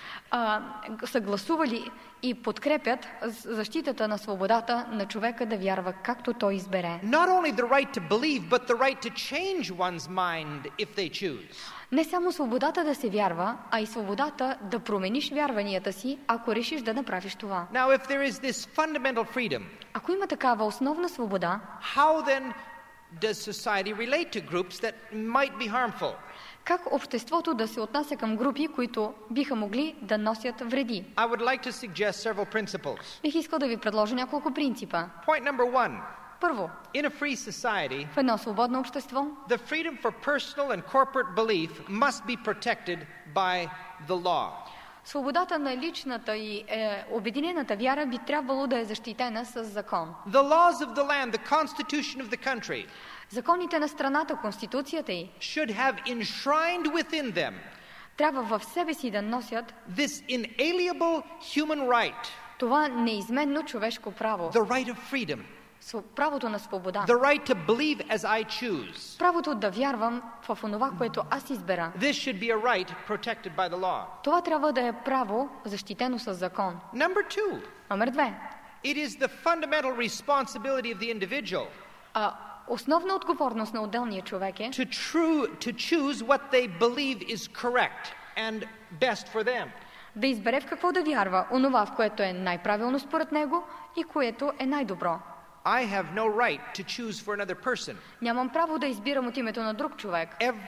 са гласували и подкрепят защитата на свободата на човека да вярва както той избере. Not only the right to believe, but the right to change one's mind if they choose. Не само свободата да се вярва, а и свободата да промениш вярванията си, ако решиш да направиш това. Now, if there is this fundamental freedom, Ако има такава основна свобода, how then does society relate to groups that might be harmful? как обществото да се отнася към групи, които биха могли да носят вреди? I would like to suggest several principles. Бих искал да ви предложа няколко принципа. Point number 1. Първо, In a free society, в едно свободно общество, the freedom for personal and corporate belief must be protected by the law. Свободата на личната и обединената вяра би трябвало да е защитена с закон. The laws of the land, the constitution of the country, Законите на страната, конституцията й, should have enshrined within them трябва в себе си да носят this inalienable human right, това неизменно човешко право, the right of freedom, правото на свобода, the right to believe as I choose. правото да вярвам в онова, което аз избера. This should be a right protected by the law. Това трябва да е право, защитено със закон. Number 2, Номер 2. it is the fundamental responsibility of the individual Основна отговорност на отделния човек е to choose what they believe is correct and best for them. да избере в какво да вярва, онова, в което е най-правилно според него и което е най-добро. I have no right to choose for another person. Нямам право да избирам от името на друг човек.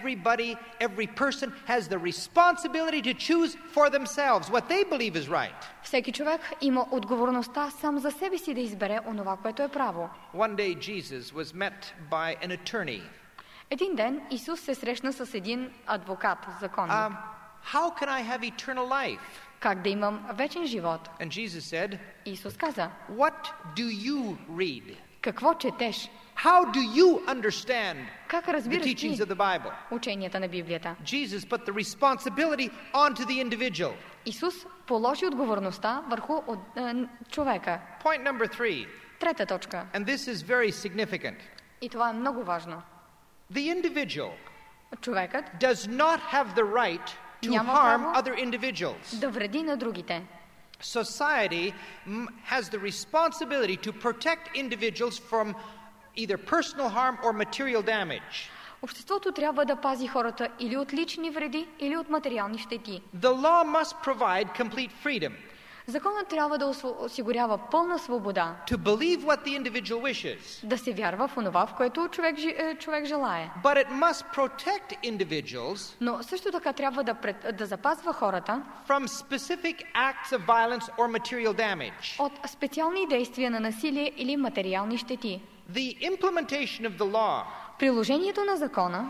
Every person has the responsibility to choose for themselves what they believe is right. Всеки човек има отговорността сам за себе си да избере онова, което е право. One day Jesus was met by an attorney. Един ден Исус се срещна с един адвокат, законник. How can I have eternal life? Как да имам вечен живот? And Jesus said, Исус каза, what do you read? какво четеш? How do you understand Как the разбираш teachings ти of the Bible? ученията на Библията? Jesus put the responsibility onto the individual. Исус положи отговорността върху човека. Point number 3, Трета точка. and this is very significant. И това е много важно. The individual Човекът does not have the right to Няма harm право other individuals. да вреди на другите. Society has the responsibility to protect individuals from either personal harm or material damage. Обществото трябва да пази хората или от лични вреди, или от материални щети. The law must provide complete freedom Законът трябва да осигурява пълна свобода, to believe what the individual wishes, да се вярва в онова, в което човек желае. but it must protect individuals Но също така трябва да запазва хората from specific acts of violence or material damage. от специални действия на насилие или материални щети. The implementation of the law Приложението на закона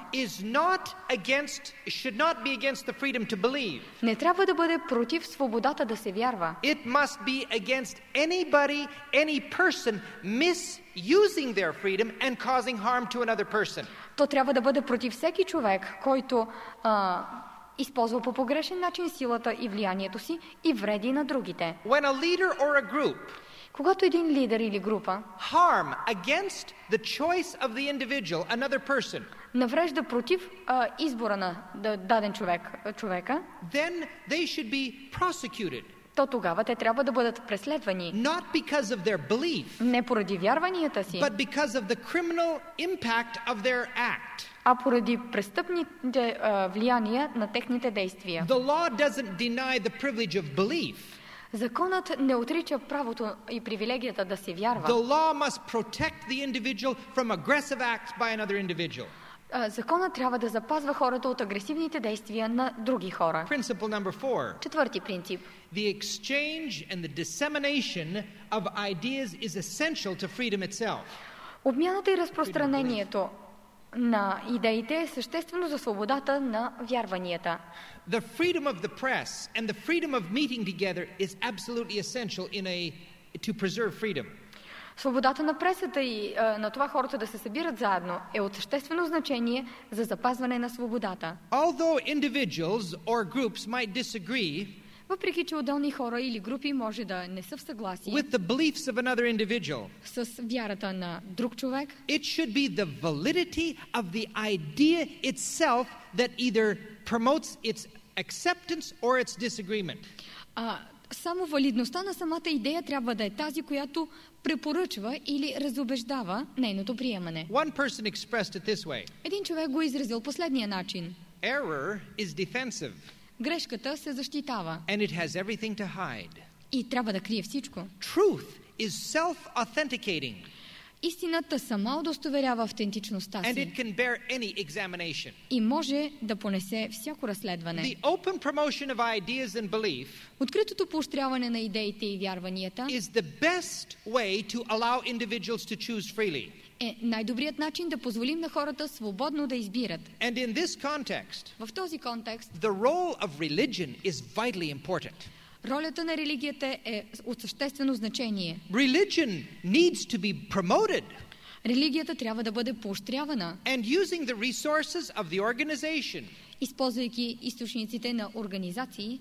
should not be against the freedom to believe. не трябва да бъде против свободата да се вярва. It must be against any person misusing their freedom and causing harm to another person. То трябва да бъде против всеки човек, който използва по погрешен начин силата и влиянието си и вреди на другите. When a leader or a group Когато един лидер или група harm against the choice of the individual, another person, наврежда против избора на даден човека, then they should be prosecuted, то тогава те трябва да бъдат преследвани. not because of their belief, Не поради вярванията си, but because of the criminal impact of their act. а поради престъпните влияния на техните действия. The law doesn't deny the privilege of belief. Законът не отрича правото и привилегията да се вярва. The law must protect the individual from aggressive acts by another individual. Законът трябва да запазва хората от агресивните действия на други хора. Principle number 4. Четвърти принцип. The exchange and the dissemination of ideas is essential to freedom itself. Обмяната и разпространението на идеите е съществено за свободата на вярванията. The freedom of the press and the freedom of meeting together is absolutely essential to preserve freedom. Свободата на пресата и на това хората да се събират заедно е от съществено значение за запазване на свободата. Although individuals or groups might disagree, въпреки че отделни хора или групи може да не са в съгласие with the beliefs of another individual, с вярата на друг човек, it should be the validity of the idea itself that either promotes its acceptance or its disagreement. Само валидността на самата идея трябва да е тази, която препоръчва или разубеждава нейното приемане. One person expressed it this way. Един човек го изразил последния начин. Error is defensive. Грешката се защитава. And it has everything to hide. И трябва да крие всичко. Truth is self-authenticating. Истината сама удостоверява автентичността And си it can bear any examination. и може да понесе всяко разследване. The open promotion of ideas and belief Откритото поощряване на идеите и вярванията is the best way to allow individuals to choose freely. е най-добрият начин да позволим на хората свободно да избират. And in this context, В този контекст, the role of religion is vitally important. ролята на религията е от съществено значение. Religion needs to be promoted. Религията трябва да бъде поощрявана, And using the resources of the organization, използвайки източниците на организации.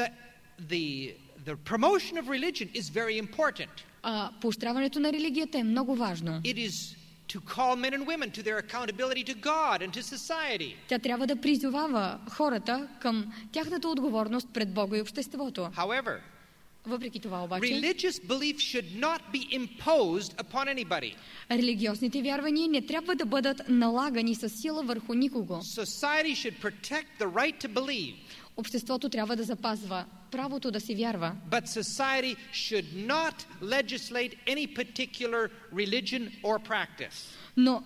the promotion of religion is very important. Поощряването на религията е много важно. It is to call men and women to their accountability to God and to society. Тя трябва да призовава хората към тяхната отговорност пред Бога и обществото. However, Въпреки това обаче, religious belief should not be imposed upon anybody. религиозните вярвания не трябва да бъдат налагани със сила върху никого. Society should protect the right to believe. Обществото трябва да запазва правото да се вярва. But society should not legislate any particular religion or practice. Но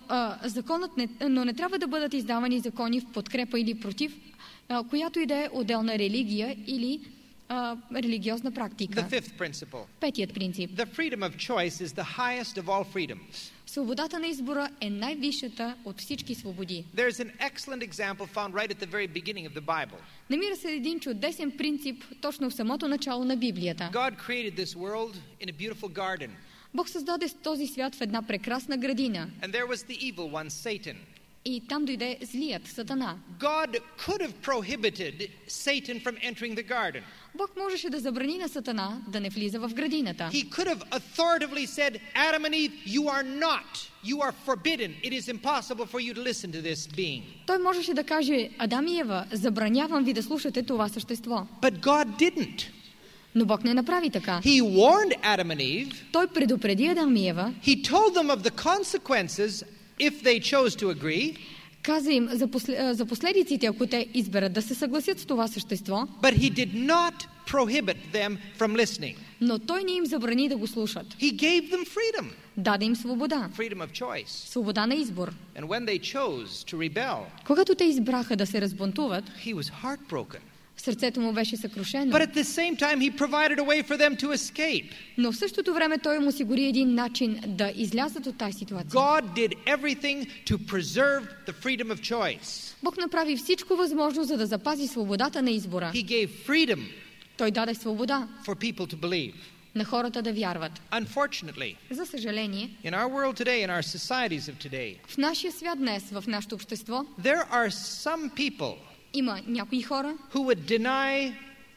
но не трябва да бъдат издавани закони в подкрепа или против която и да е отделна религия или религиозна практика. The fifth principle. Петият принцип. The freedom of choice is the highest of all freedoms. Свободата на избора е най-висшата от всички свободи. There's an excellent example found right at the very beginning of the Bible. Намира се един чудесен принцип точно в самото начало на Библията. God created this world in a beautiful garden. Бог създаде този свят в една прекрасна градина. And there was the evil one, Satan. И там дойде злият, Сатана. God could have prohibited Satan from entering the garden. Бог можеше да забрани на Сатана да не влиза в градината. He could have authoritatively said, Adam and Eve, you are not. You are forbidden. It is impossible for you to listen to this being. Той можеше да каже, Адам и Ева, забранявам ви да слушате това същество. But God didn't. Но Бог не направи така. He warned Adam and Eve. Той предупреди Адам и Ева. He told them of the consequences if they chose to agree. Каза им за последиците, ако те изберат да се съгласят с това същество. But he did not prohibit them from listening. Но той не им забрани да го слушат. He gave them freedom. Даде им свобода. Freedom of choice. Свобода на избор. And when they chose to rebel, Когато те избраха да се разбунтуват, he was heartbroken. сърцето му беше съкрушено. But at the same time, he provided a way for them to escape. Но в същото време той им осигури един начин да излязат от тази ситуация. God did everything to preserve the freedom of choice. Бог направи всичко възможно, за да запази свободата на избора. He gave freedom Той даде свобода for people to believe. на хората да вярват. Unfortunately, За съжаление, in our world today, in our societies of today, в нашия свят днес, в нашето общество, there are some people има някои хора, who would deny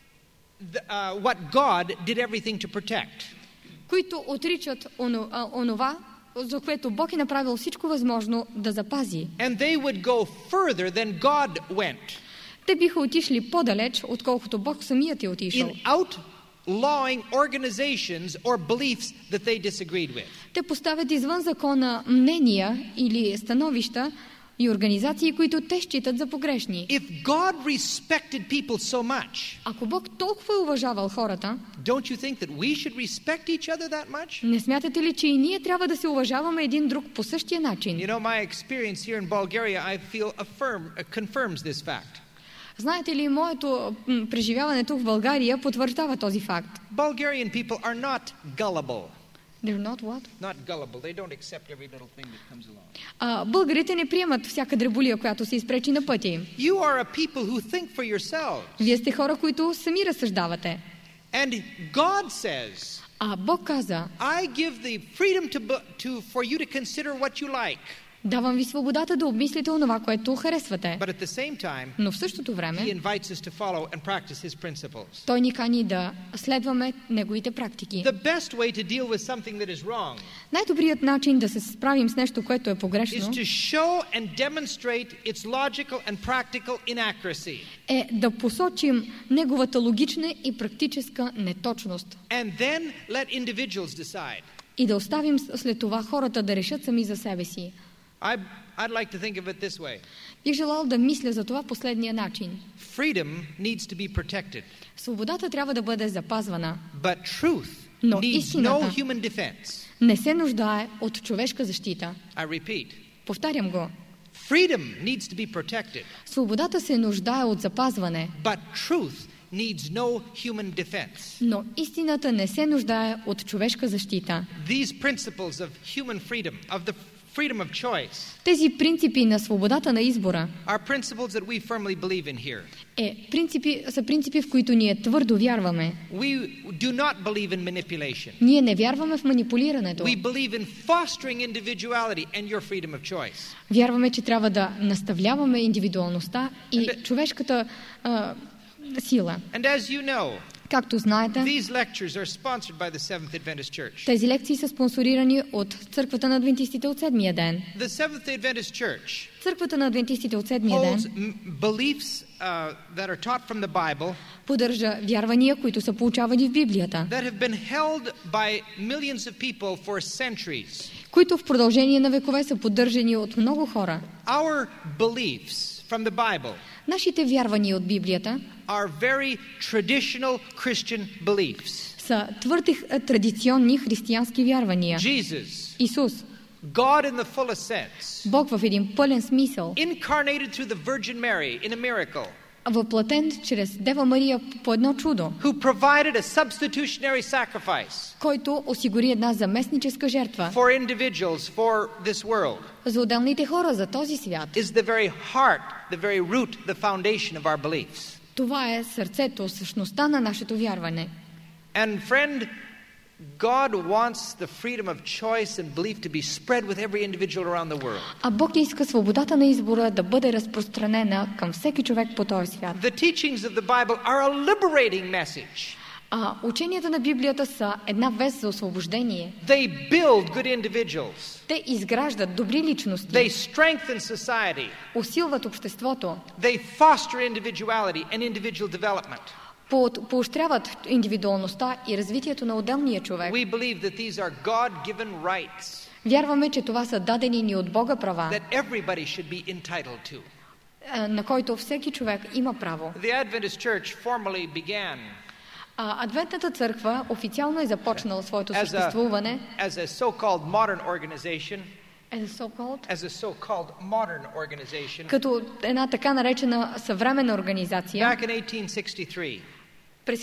what God did everything to protect. които отричат онова, за което Бог е направил всичко възможно да запази. And they would go further than God went Те биха отишли по-далеч, отколкото Бог самият е отишъл. in outlawing organizations or beliefs that they disagreed with. Те поставят извън закона мнения или становища и организации, които те считат за погрешни. If God respected people so much, Ако Бог толкова е уважавал хората, don't you think that we should respect each other that much? не смятате ли, че и ние трябва да се уважаваме един друг по същия начин? You know, my experience here in Bulgaria, I feel confirms this fact. Знаете ли, моето преживяване тук в България потвърждава този факт. Bulgarian people are not gullible. They're not what? Not gullible. They don't accept every little thing that comes along. Българите не приемат всяка дреболия, която се изпречи на пътя им. You are a people who think for yourselves. Вие сте хора, които сами разсъждавате. And God says, Бог каза, I give the freedom for you to consider what you like. давам ви свободата да обмислите онова, което харесвате. But at the same time, Но в същото He време, invites us to follow and practice His principles. Той ни кани да следваме Неговите практики. The best way to deal with something that is wrong Най-добрият начин да се справим с нещо, което е is погрешно, to show and demonstrate its logical and practical inaccuracy. е да посочим неговата логична и практическа неточност. And then let individuals decide. И да оставим след това хората да решат сами за себе си. I'd like to think of it this way. Бих желал да мисля за това последния начин. Freedom needs to be protected, Свободата трябва да бъде запазвана. but truth Но needs no истината human defense. не се нуждае от човешка защита. I repeat. Повтарям го. Freedom needs to be protected, Свободата се нуждае от запазване, but truth needs no human defense. но истината не се нуждае от човешка защита. These principles of human freedom, of the freedom of choice Тези принципи на свободата на избора are principles that we firmly believe in here. са принципи, в които ние твърдо вярваме. We do not believe in manipulation. Ние не вярваме в манипулирането. We believe in fostering individuality and your freedom of choice. Вярваме, че трябва да наставляваме индивидуалността и човешката сила. And as you know, Както знаете, these lectures are sponsored by the Seventh Adventist Church. тези лекции са спонсорирани от Църквата на адвентистите от седмия ден. The Seventh Adventist Church Църквата на адвентистите от седмия holds ден beliefs that are taught from the Bible поддържа вярвания, които са получавани в Библията, that have been held by millions of people for centuries. които в продължение на векове са поддържани от много хора. Our beliefs from the Bible Нашите вярвания от Библията are very traditional Christian beliefs. са твърди традиционни християнски вярвания. Jesus, Исус, God in the fullest sense, Бог в един пълен смисъл, incarnated through the Virgin Mary in a miracle, въплатен чрез Дева Мария по едно чудо, who provided a substitutionary sacrifice който осигури една заместническа жертва for individuals for this world, за отделните хора, за този свят. is the very heart, the very root, the foundation of our beliefs. Това е сърцето, същността на нашето вярване. And friend, God wants the freedom of choice and belief to be spread with every individual around the world. А Бог иска свободата на избора да бъде разпространена към всеки човек по този свят. The teachings of the Bible are a liberating message. Ученията на Библията са една вест за освобождение. They build good individuals. Те изграждат добри личности, They strengthen society. усилват обществото, They foster individuality and individual development. поощряват индивидуалността и развитието на отделния човек. We believe that these are God-given rights Вярваме, че това са дадени ни от Бога права, that everybody should be entitled to. на който всеки човек има право. The Adventist Church formally began Адвентната църква официално е започнала своето съществуване as a so-called modern organization, като една така наречена съвременна организация back in 1863. през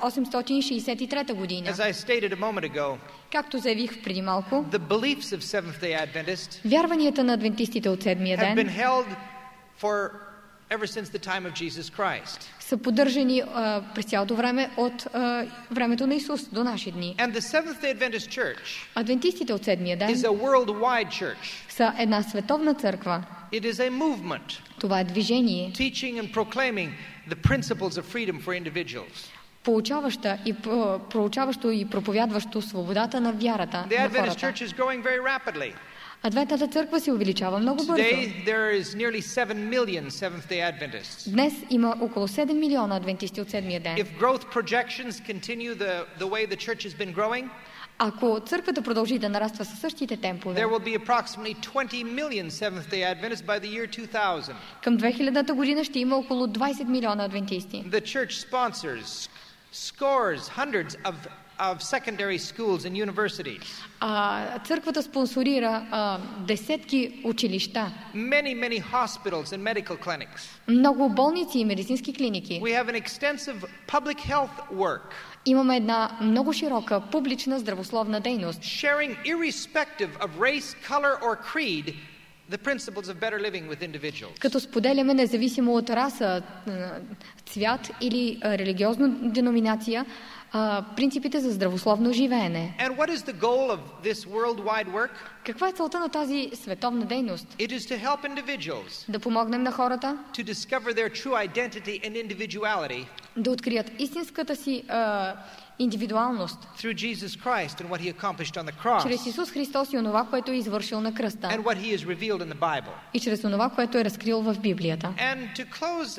1863 година. As I stated a moment ago, Както заявих преди малко, the beliefs of Seventh-day Adventists вярванията на адвентистите от седмия have been ден held for ever since the time of Jesus Christ. са поддържани през цялото време от времето на Исус до наши дни. And the Seventh-day Adventist Church Адвентистите от седмия ден is a worldwide church. са една световна църква. It is a movement Това е движение, teaching and proclaiming the principles of freedom for individuals. проучаващо и проповядващо свободата на вярата The на Adventist хората. Church is growing very rapidly. Адвентната църква се увеличава много бързо. Today there is nearly 7 million Seventh-day Adventists. Днес има около 7 милиона адвентисти от седмия ден. If growth projections continue the way the church has been growing, Ако църквата продължи да нараства със същите темпове, there will be approximately 20 million Seventh-day Adventists by the year 2000. към 2000-та година ще има около 20 милиона адвентисти. The church sponsors scores, hundreds of secondary schools and universities. Църквата спонсорира десетки училища, Many hospitals and medical clinics. много болници и медицински клиники. We have an extensive public health work, Имаме една много широка публична здравословна дейност, sharing irrespective of race, color or creed the principles of better living with individuals. като споделяме независимо от раса, цвят или религиозна деноминация, принципите за здравословно живеене. And what is the goal of this worldwide work? Каква е целта на тази световна дейност? It is to help individuals Да помогнем на хората to discover their true identity and individuality да открият истинската си индивидуалност through Jesus Christ and what he accomplished on the cross чрез Исус Христос и онова, което е извършил на кръста, and what he has revealed in the Bible. и чрез онова, което е разкрил в Библията. And to close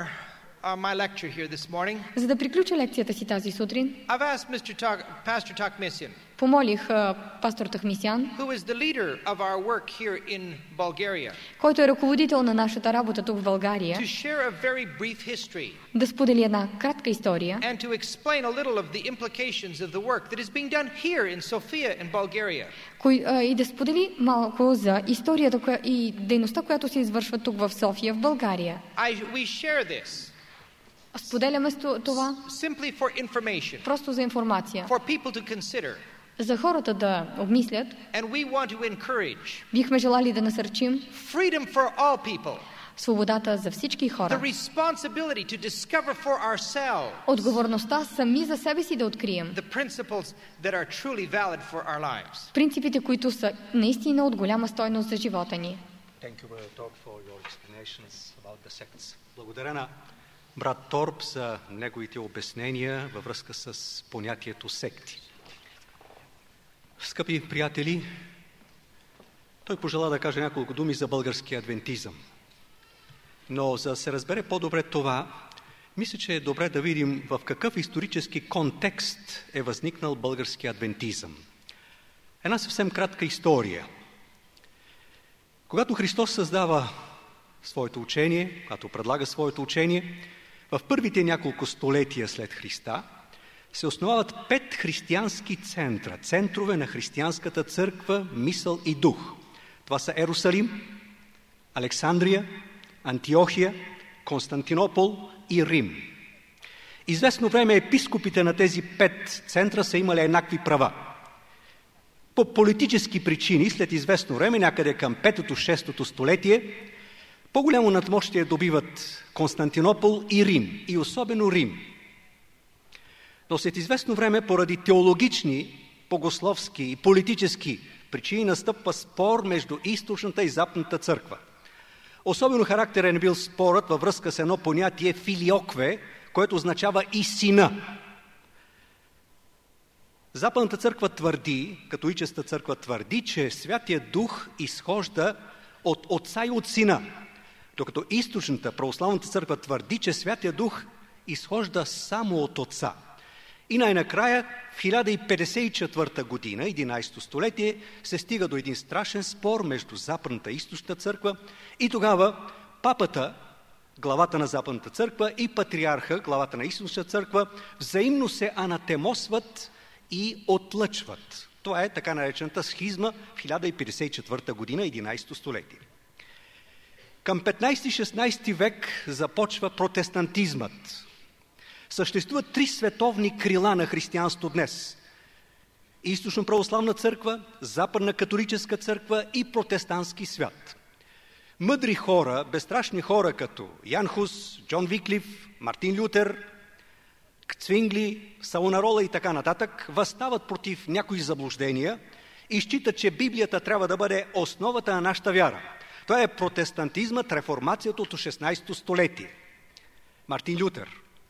my lecture here this morning, За да приключа лекцията си тази сутрин, I've asked Pastor Takmisyan, помолих пастор Тахмисян, who is the leader of our work here in Bulgaria, който е ръководител на нашата работа тук в България, to share a very brief history да сподели една кратка история and to explain a little of the implications of the work that is being done here in Sofia in Bulgaria. и да сподели малко за историята и дейността, която се извършва тук в София, в България. We share this Споделяме това simply for information, просто за информация, for people to consider. За хората да обмислят, And we want to encourage бихме желали да насърчим freedom for all people. свободата за всички The хора. responsibility to discover for ourselves Отговорността сами за себе си да открием. the principles that are truly valid for our lives. Принципите, които са наистина от голяма стойност за живота ни. Thank you, Brother Torp, for your explanations about the sects. Благодаря на брат Торп за неговите обяснения във връзка с понятието секти. Скъпи приятели, той пожела да каже няколко думи за българския адвентизъм. Но за да се разбере по-добре това, мисля, че е добре да видим в какъв исторически контекст е възникнал българския адвентизъм. Една съвсем кратка история. Когато Христос създава своето учение, когато предлага своето учение, в първите няколко столетия след Христа се основават 5 християнски центра, центрове на християнската църква, мисъл и дух. Това са Ерусалим, Александрия, Антиохия, Константинопол и Рим. Известно време епископите на тези 5 центра са имали еднакви права. По политически причини, след известно време, някъде към 5-6 столетие, по-голямо надмощие добиват Константинопол и Рим, и особено Рим. Но след известно време, поради теологични, богословски и политически причини, настъпва спор между източната и западната църква. Особено характерен е бил спорът във връзка с едно понятие филиокве, което означава и сина. Западната църква твърди, католическата църква твърди, че Святия Дух изхожда от Отца и от Сина, докато източната православната църква твърди, че Святия Дух изхожда само от Отца. И най-накрая, в 1054 година, 11 столетие, се стига до един страшен спор между западната и източната църква и тогава папата, главата на западната църква, и патриарха, главата на източната църква, взаимно се анатемосват и отлъчват. Това е така наречената схизма в 1054 година, 11 столетие. Към 15-16 век започва протестантизмът. Съществуват 3 световни крила на християнство днес. Източно православна църква, западна католическа църква и протестантски свят. Мъдри хора, безстрашни хора като Ян Хус, Джон Виклиф, Мартин Лютер, Цвингли, Савонарола и така нататък, възстават против някои заблуждения и считат, че Библията трябва да бъде основата на нашата вяра. Това е протестантизмът, реформацията от 16 столетие. Мартин Лютер.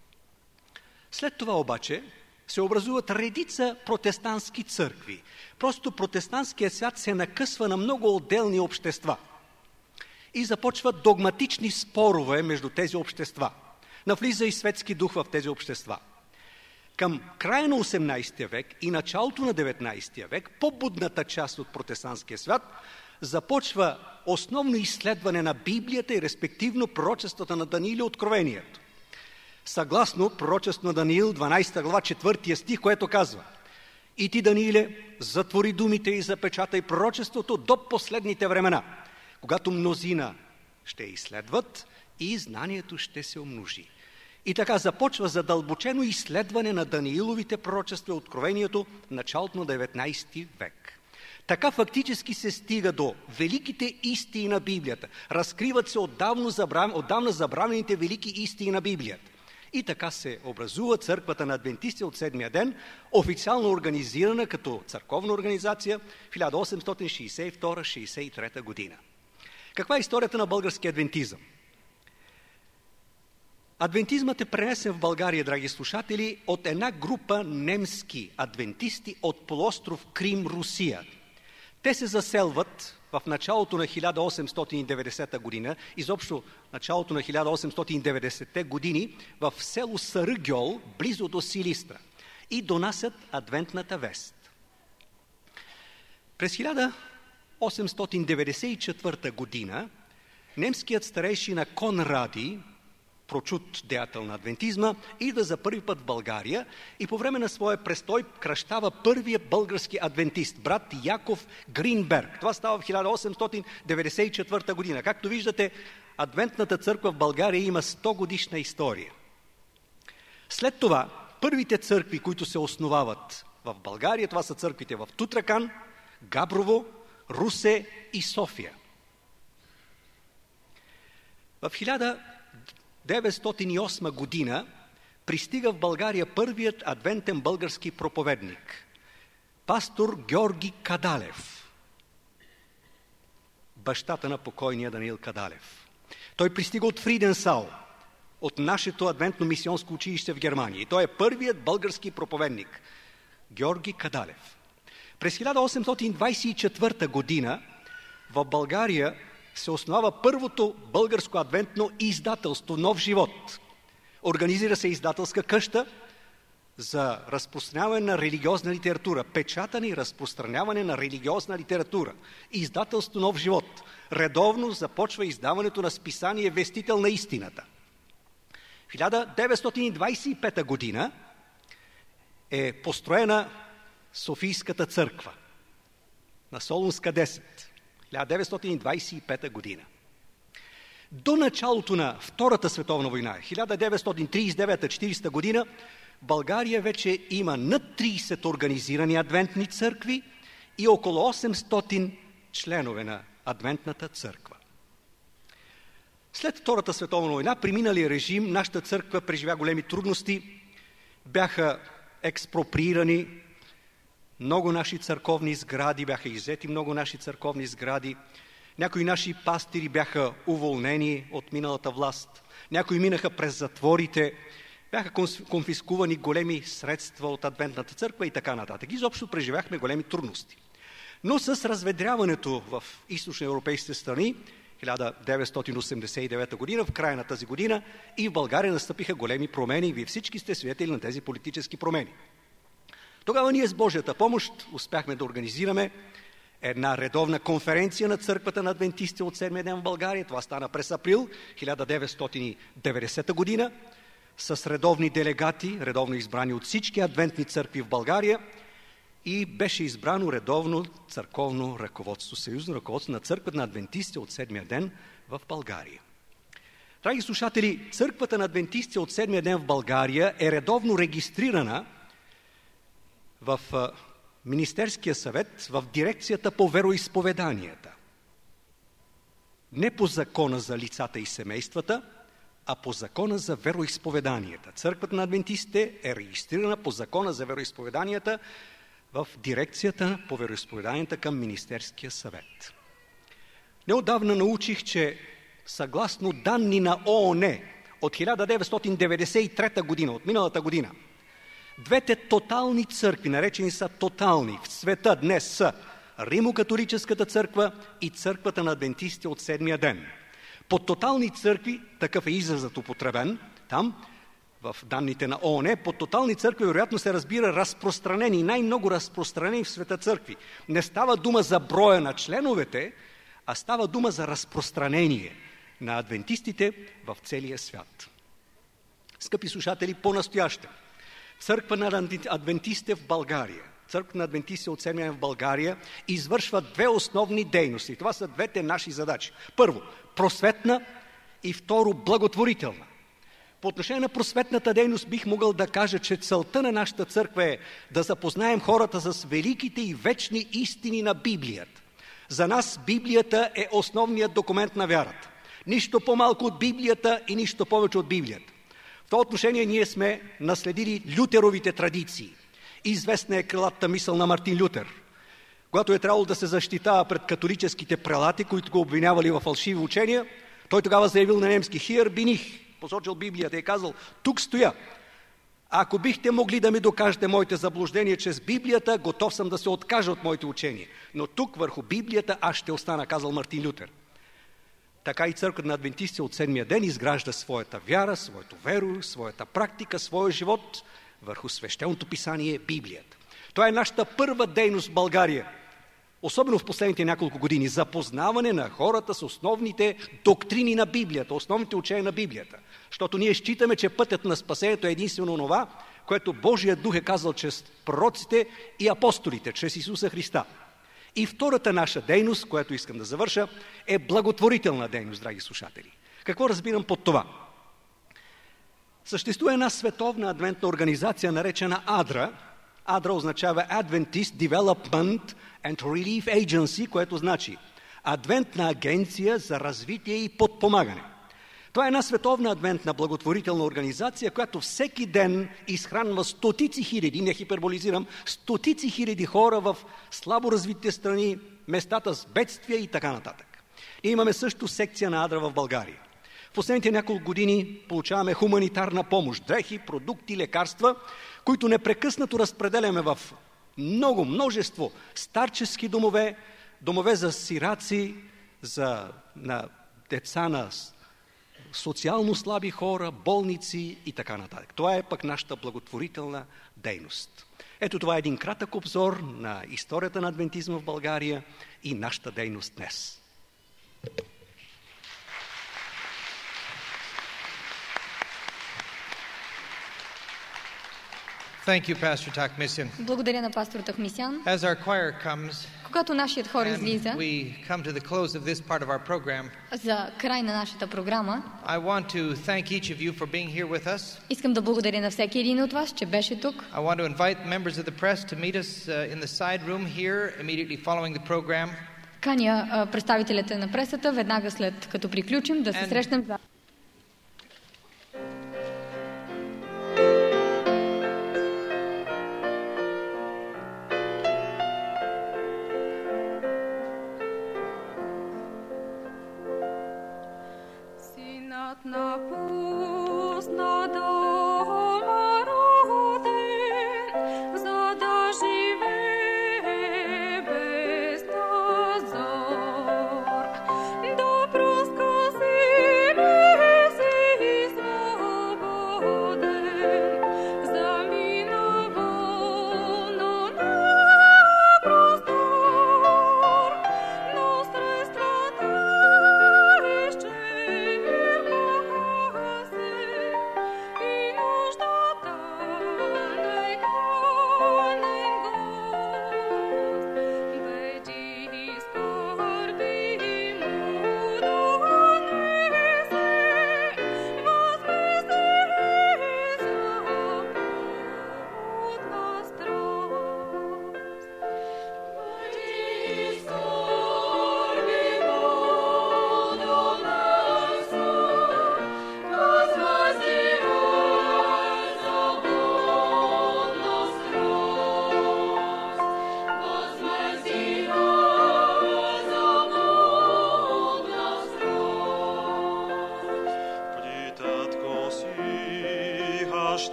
След това обаче се образуват редица протестантски църкви. Просто протестантският свят се накъсва на много отделни общества. И започват догматични спорове между тези общества. Навлиза и светски дух в тези общества. Към края на 18 век и началото на 19 век, по-будната част от протестантския свят, започва основно изследване на Библията и респективно пророчествата на Даниил и Откровението. Съгласно пророчеството на Даниил, 12 глава, 4 стих, което казва: „И ти, Данииле, затвори думите и запечатай пророчеството до последните времена, когато мнозина ще изследват и знанието ще се умножи.“ И така започва задълбочено изследване на Данииловите пророчества и Откровението в началото на 19 век. Така фактически се стига до великите истини на Библията. Разкриват се отдавна забравените велики истини на Библията. И така се образува църквата на адвентисти от седмия ден, официално организирана като църковна организация в 1862-63 година. Каква е историята на българския адвентизъм? Адвентизмът е пренесен в България, драги слушатели, от една група немски адвентисти от полуостров Крим, Русия. Те се заселват в началото на 1890 година, изобщо началото на 1890-те години, в село Саръгьол, близо до Силистра, и донасят адвентната вест. През 1894 година немският старейшина Конради, прочут деятел на адвентизма, идва за първи път в България и по време на своя престой кръщава първия български адвентист, брат Яков Гринберг. Това става в 1894 година. Както виждате, адвентната църква в България има 100 годишна история. След това, първите църкви, които се основават в България. Това са църквите в Тутракан, Габрово, Русе и София. В 1908 година пристига в България първият адвентен български проповедник, пастор Георги Кадалев, бащата на покойния Даниил Кадалев. Той пристига от Фриденсал, от нашето адвентно мисионско училище в Германия. И той е първият български проповедник, Георги Кадалев. През 1824 година в България се основава първото българско адвентно издателство «Нов живот». Организира се издателска къща за разпространяване на религиозна литература, печатане и разпространяване на религиозна литература. Издателство «Нов живот» редовно започва издаването на списание «Вестител на истината». В 1925 година е построена Софийската църква на Солунска 10. 1925 година. До началото на Втората световна война, 1939-40 година, България вече има над 30 организирани адвентни църкви и около 800 членове на адвентната църква. След Втората световна война, при миналия режим, нашата църква преживя големи трудности, бяха експроприирани много наши църковни сгради, бяха иззети много наши църковни сгради, някои наши пастири бяха уволнени от миналата власт, някои минаха през затворите, бяха конфискувани големи средства от адвентната църква и така нататък. Изобщо преживяхме големи трудности. Но с разведряването в източноевропейските страни, 1989 година, в края на тази година, и в България настъпиха големи промени. Вие всички сте свидетели на тези политически промени. Тогава ние с Божията помощ успяхме да организираме една редовна конференция на църквата на адвентистите от седмия ден в България. Това стана през април 1990 година с редовни делегати, редовно избрани от всички адвентни църкви в България, и беше избрано редовно църковно ръководство, съюзно ръководство на църквата на адвентистите от седмия ден в България. Драги слушатели, църквата на адвентистите от седмия ден в България е редовно регистрирана в Министерския съвет, в дирекцията по вероизповеданията. Не по закона за лицата и семействата, а по закона за вероизповеданията. Църквата на адвентистите е регистрирана по закона за вероизповеданията в дирекцията по вероизповеданията към Министерския съвет. Неотдавна научих, че съгласно данни на ООН от 1993 година, от миналата година, двете тотални църкви, наречени са тотални в света днес, са Римо-католическата църква и църквата на адвентистите от седмия ден. Под тотални църкви, такъв е изразът употребен там, в данните на ООН, под тотални църкви вероятно се разбира разпространени, най-много разпространени в света църкви. Не става дума за броя на членовете, а става дума за разпространение на адвентистите в целия свят. Скъпи слушатели, по-настояще, църква на адвентистите в България, църква на адвентистите от седмия в България извършва две основни дейности. Това са двете наши задачи. Първо, просветна, и второ, благотворителна. По отношение на просветната дейност бих могъл да кажа, че целта на нашата църква е да запознаем хората с великите и вечни истини на Библията. За нас Библията е основният документ на вярата. Нищо по-малко от Библията и нищо повече от Библията. В това отношение ние сме наследили лютеровите традиции. Известна е крилата мисъл на Мартин Лютер, когато е трябвало да се защитава пред католическите прелати, които го обвинявали в фалшиви учения. Той тогава заявил на немски: «Хиер бин их», посочил Библията и казал: «Тук стоя. Ако бихте могли да ми докажете моите заблуждения чрез Библията, готов съм да се откажа от моите учения. Но тук върху Библията аз ще остана», казал Мартин Лютер. Така и църквата на адвентистите от седмия ден изгражда своята вяра, своето веро, своята практика, своя живот върху свещеното писание Библията. Това е нашата първа дейност в България, особено в последните няколко години, запознаване на хората с основните доктрини на Библията, основните учения на Библията. Защото ние считаме, че пътят на спасението е единствено това, което Божият дух е казал чрез пророците и апостолите, чрез Исуса Христа. И втората наша дейност, която искам да завърша, е благотворителна дейност, драги слушатели. Какво разбирам под това? Съществува една световна адвентна организация, наречена АДРА, ADRA означава Adventist Development and Relief Agency, което значи Адвентна агенция за развитие и подпомагане. Това е една световна адвентна благотворителна организация, която всеки ден изхранва стотици хиляди, не хиперболизирам, стотици хиляди хора в слабо развитите страни, местата с бедствия и така нататък. И имаме също секция на ADRA в България. В последните няколко години получаваме хуманитарна помощ, дрехи, продукти, лекарства, които непрекъснато разпределяме в множество старчески домове, домове за сираци, на деца на социално слаби хора, болници и така нататък. Това е пък нашата благотворителна дейност. Ето това е един кратък обзор на историята на адвентизма в България и нашата дейност днес. Thank you, Pastor Takmisian. Благодаря на пастор Тахмисян. As our choir comes, Когато нашият хор излиза and we come to the close of this part of our program, за край на нашата програма, I want to thank each of you for being here with us. искам да благодаря на всеки един от вас, че беше тук. I want to invite members of the press to meet us in the side room here immediately following the program. Каня представителите на пресата веднага след като приключим да се срещнем за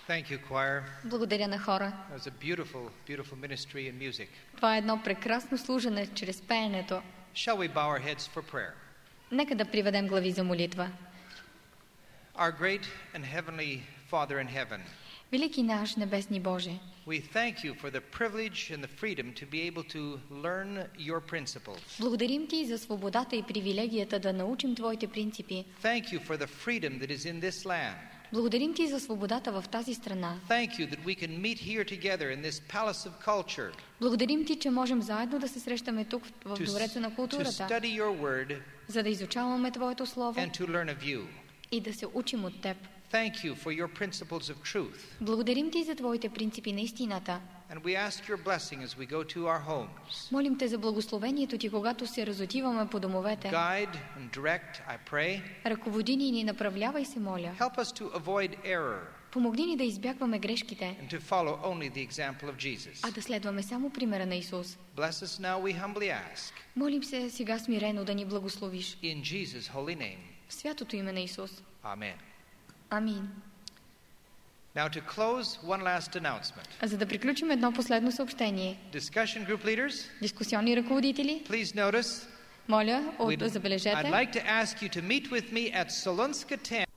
Thank you, choir. Благодаря на хора. That was a beautiful, beautiful ministry in music. Това е едно прекрасно служене чрез пеенето. Shall we bow our heads for prayer? Нека да приведем глави за молитва. Our great and heavenly Father in heaven, Велики наш небесни Боже, we thank you for the privilege and the freedom to be able to learn your principles. благодарим Ти за свободата и привилегията да научим Твоите принципи. Thank you for the freedom that is in this land. Благодарим Ти за свободата в тази страна. Thank you that we can meet here together in this palace of culture Благодарим Ти, че можем заедно да се срещаме тук в to Двореца на културата, study your word за да изучаваме Твоето Слово and to learn of you. и да се учим от Теб. Thank you for your principles of truth. Благодарим Ти за Твоите принципи на истината. And we ask your blessing as we go to our homes. Молим Те за благословението Ти, когато се разотиваме по домовете. Guide and direct, I pray. Ръководи ни и ни направлявай се, моля. Help us to avoid error Помогни ни да избягваме грешките, and to follow only the example of Jesus. а да следваме само примера на Исус. Bless us now, we humbly ask. Молим се сега смирено да ни благословиш. In Jesus' holy name. В святото име на Исус. Amen. Амин. Now to close, one last announcement. А за да приключим едно последно съобщение. Discussion group leaders, Дискусионни ръководители, please notice, моля, I'd забележете. like to ask you to meet with me at Solunska 10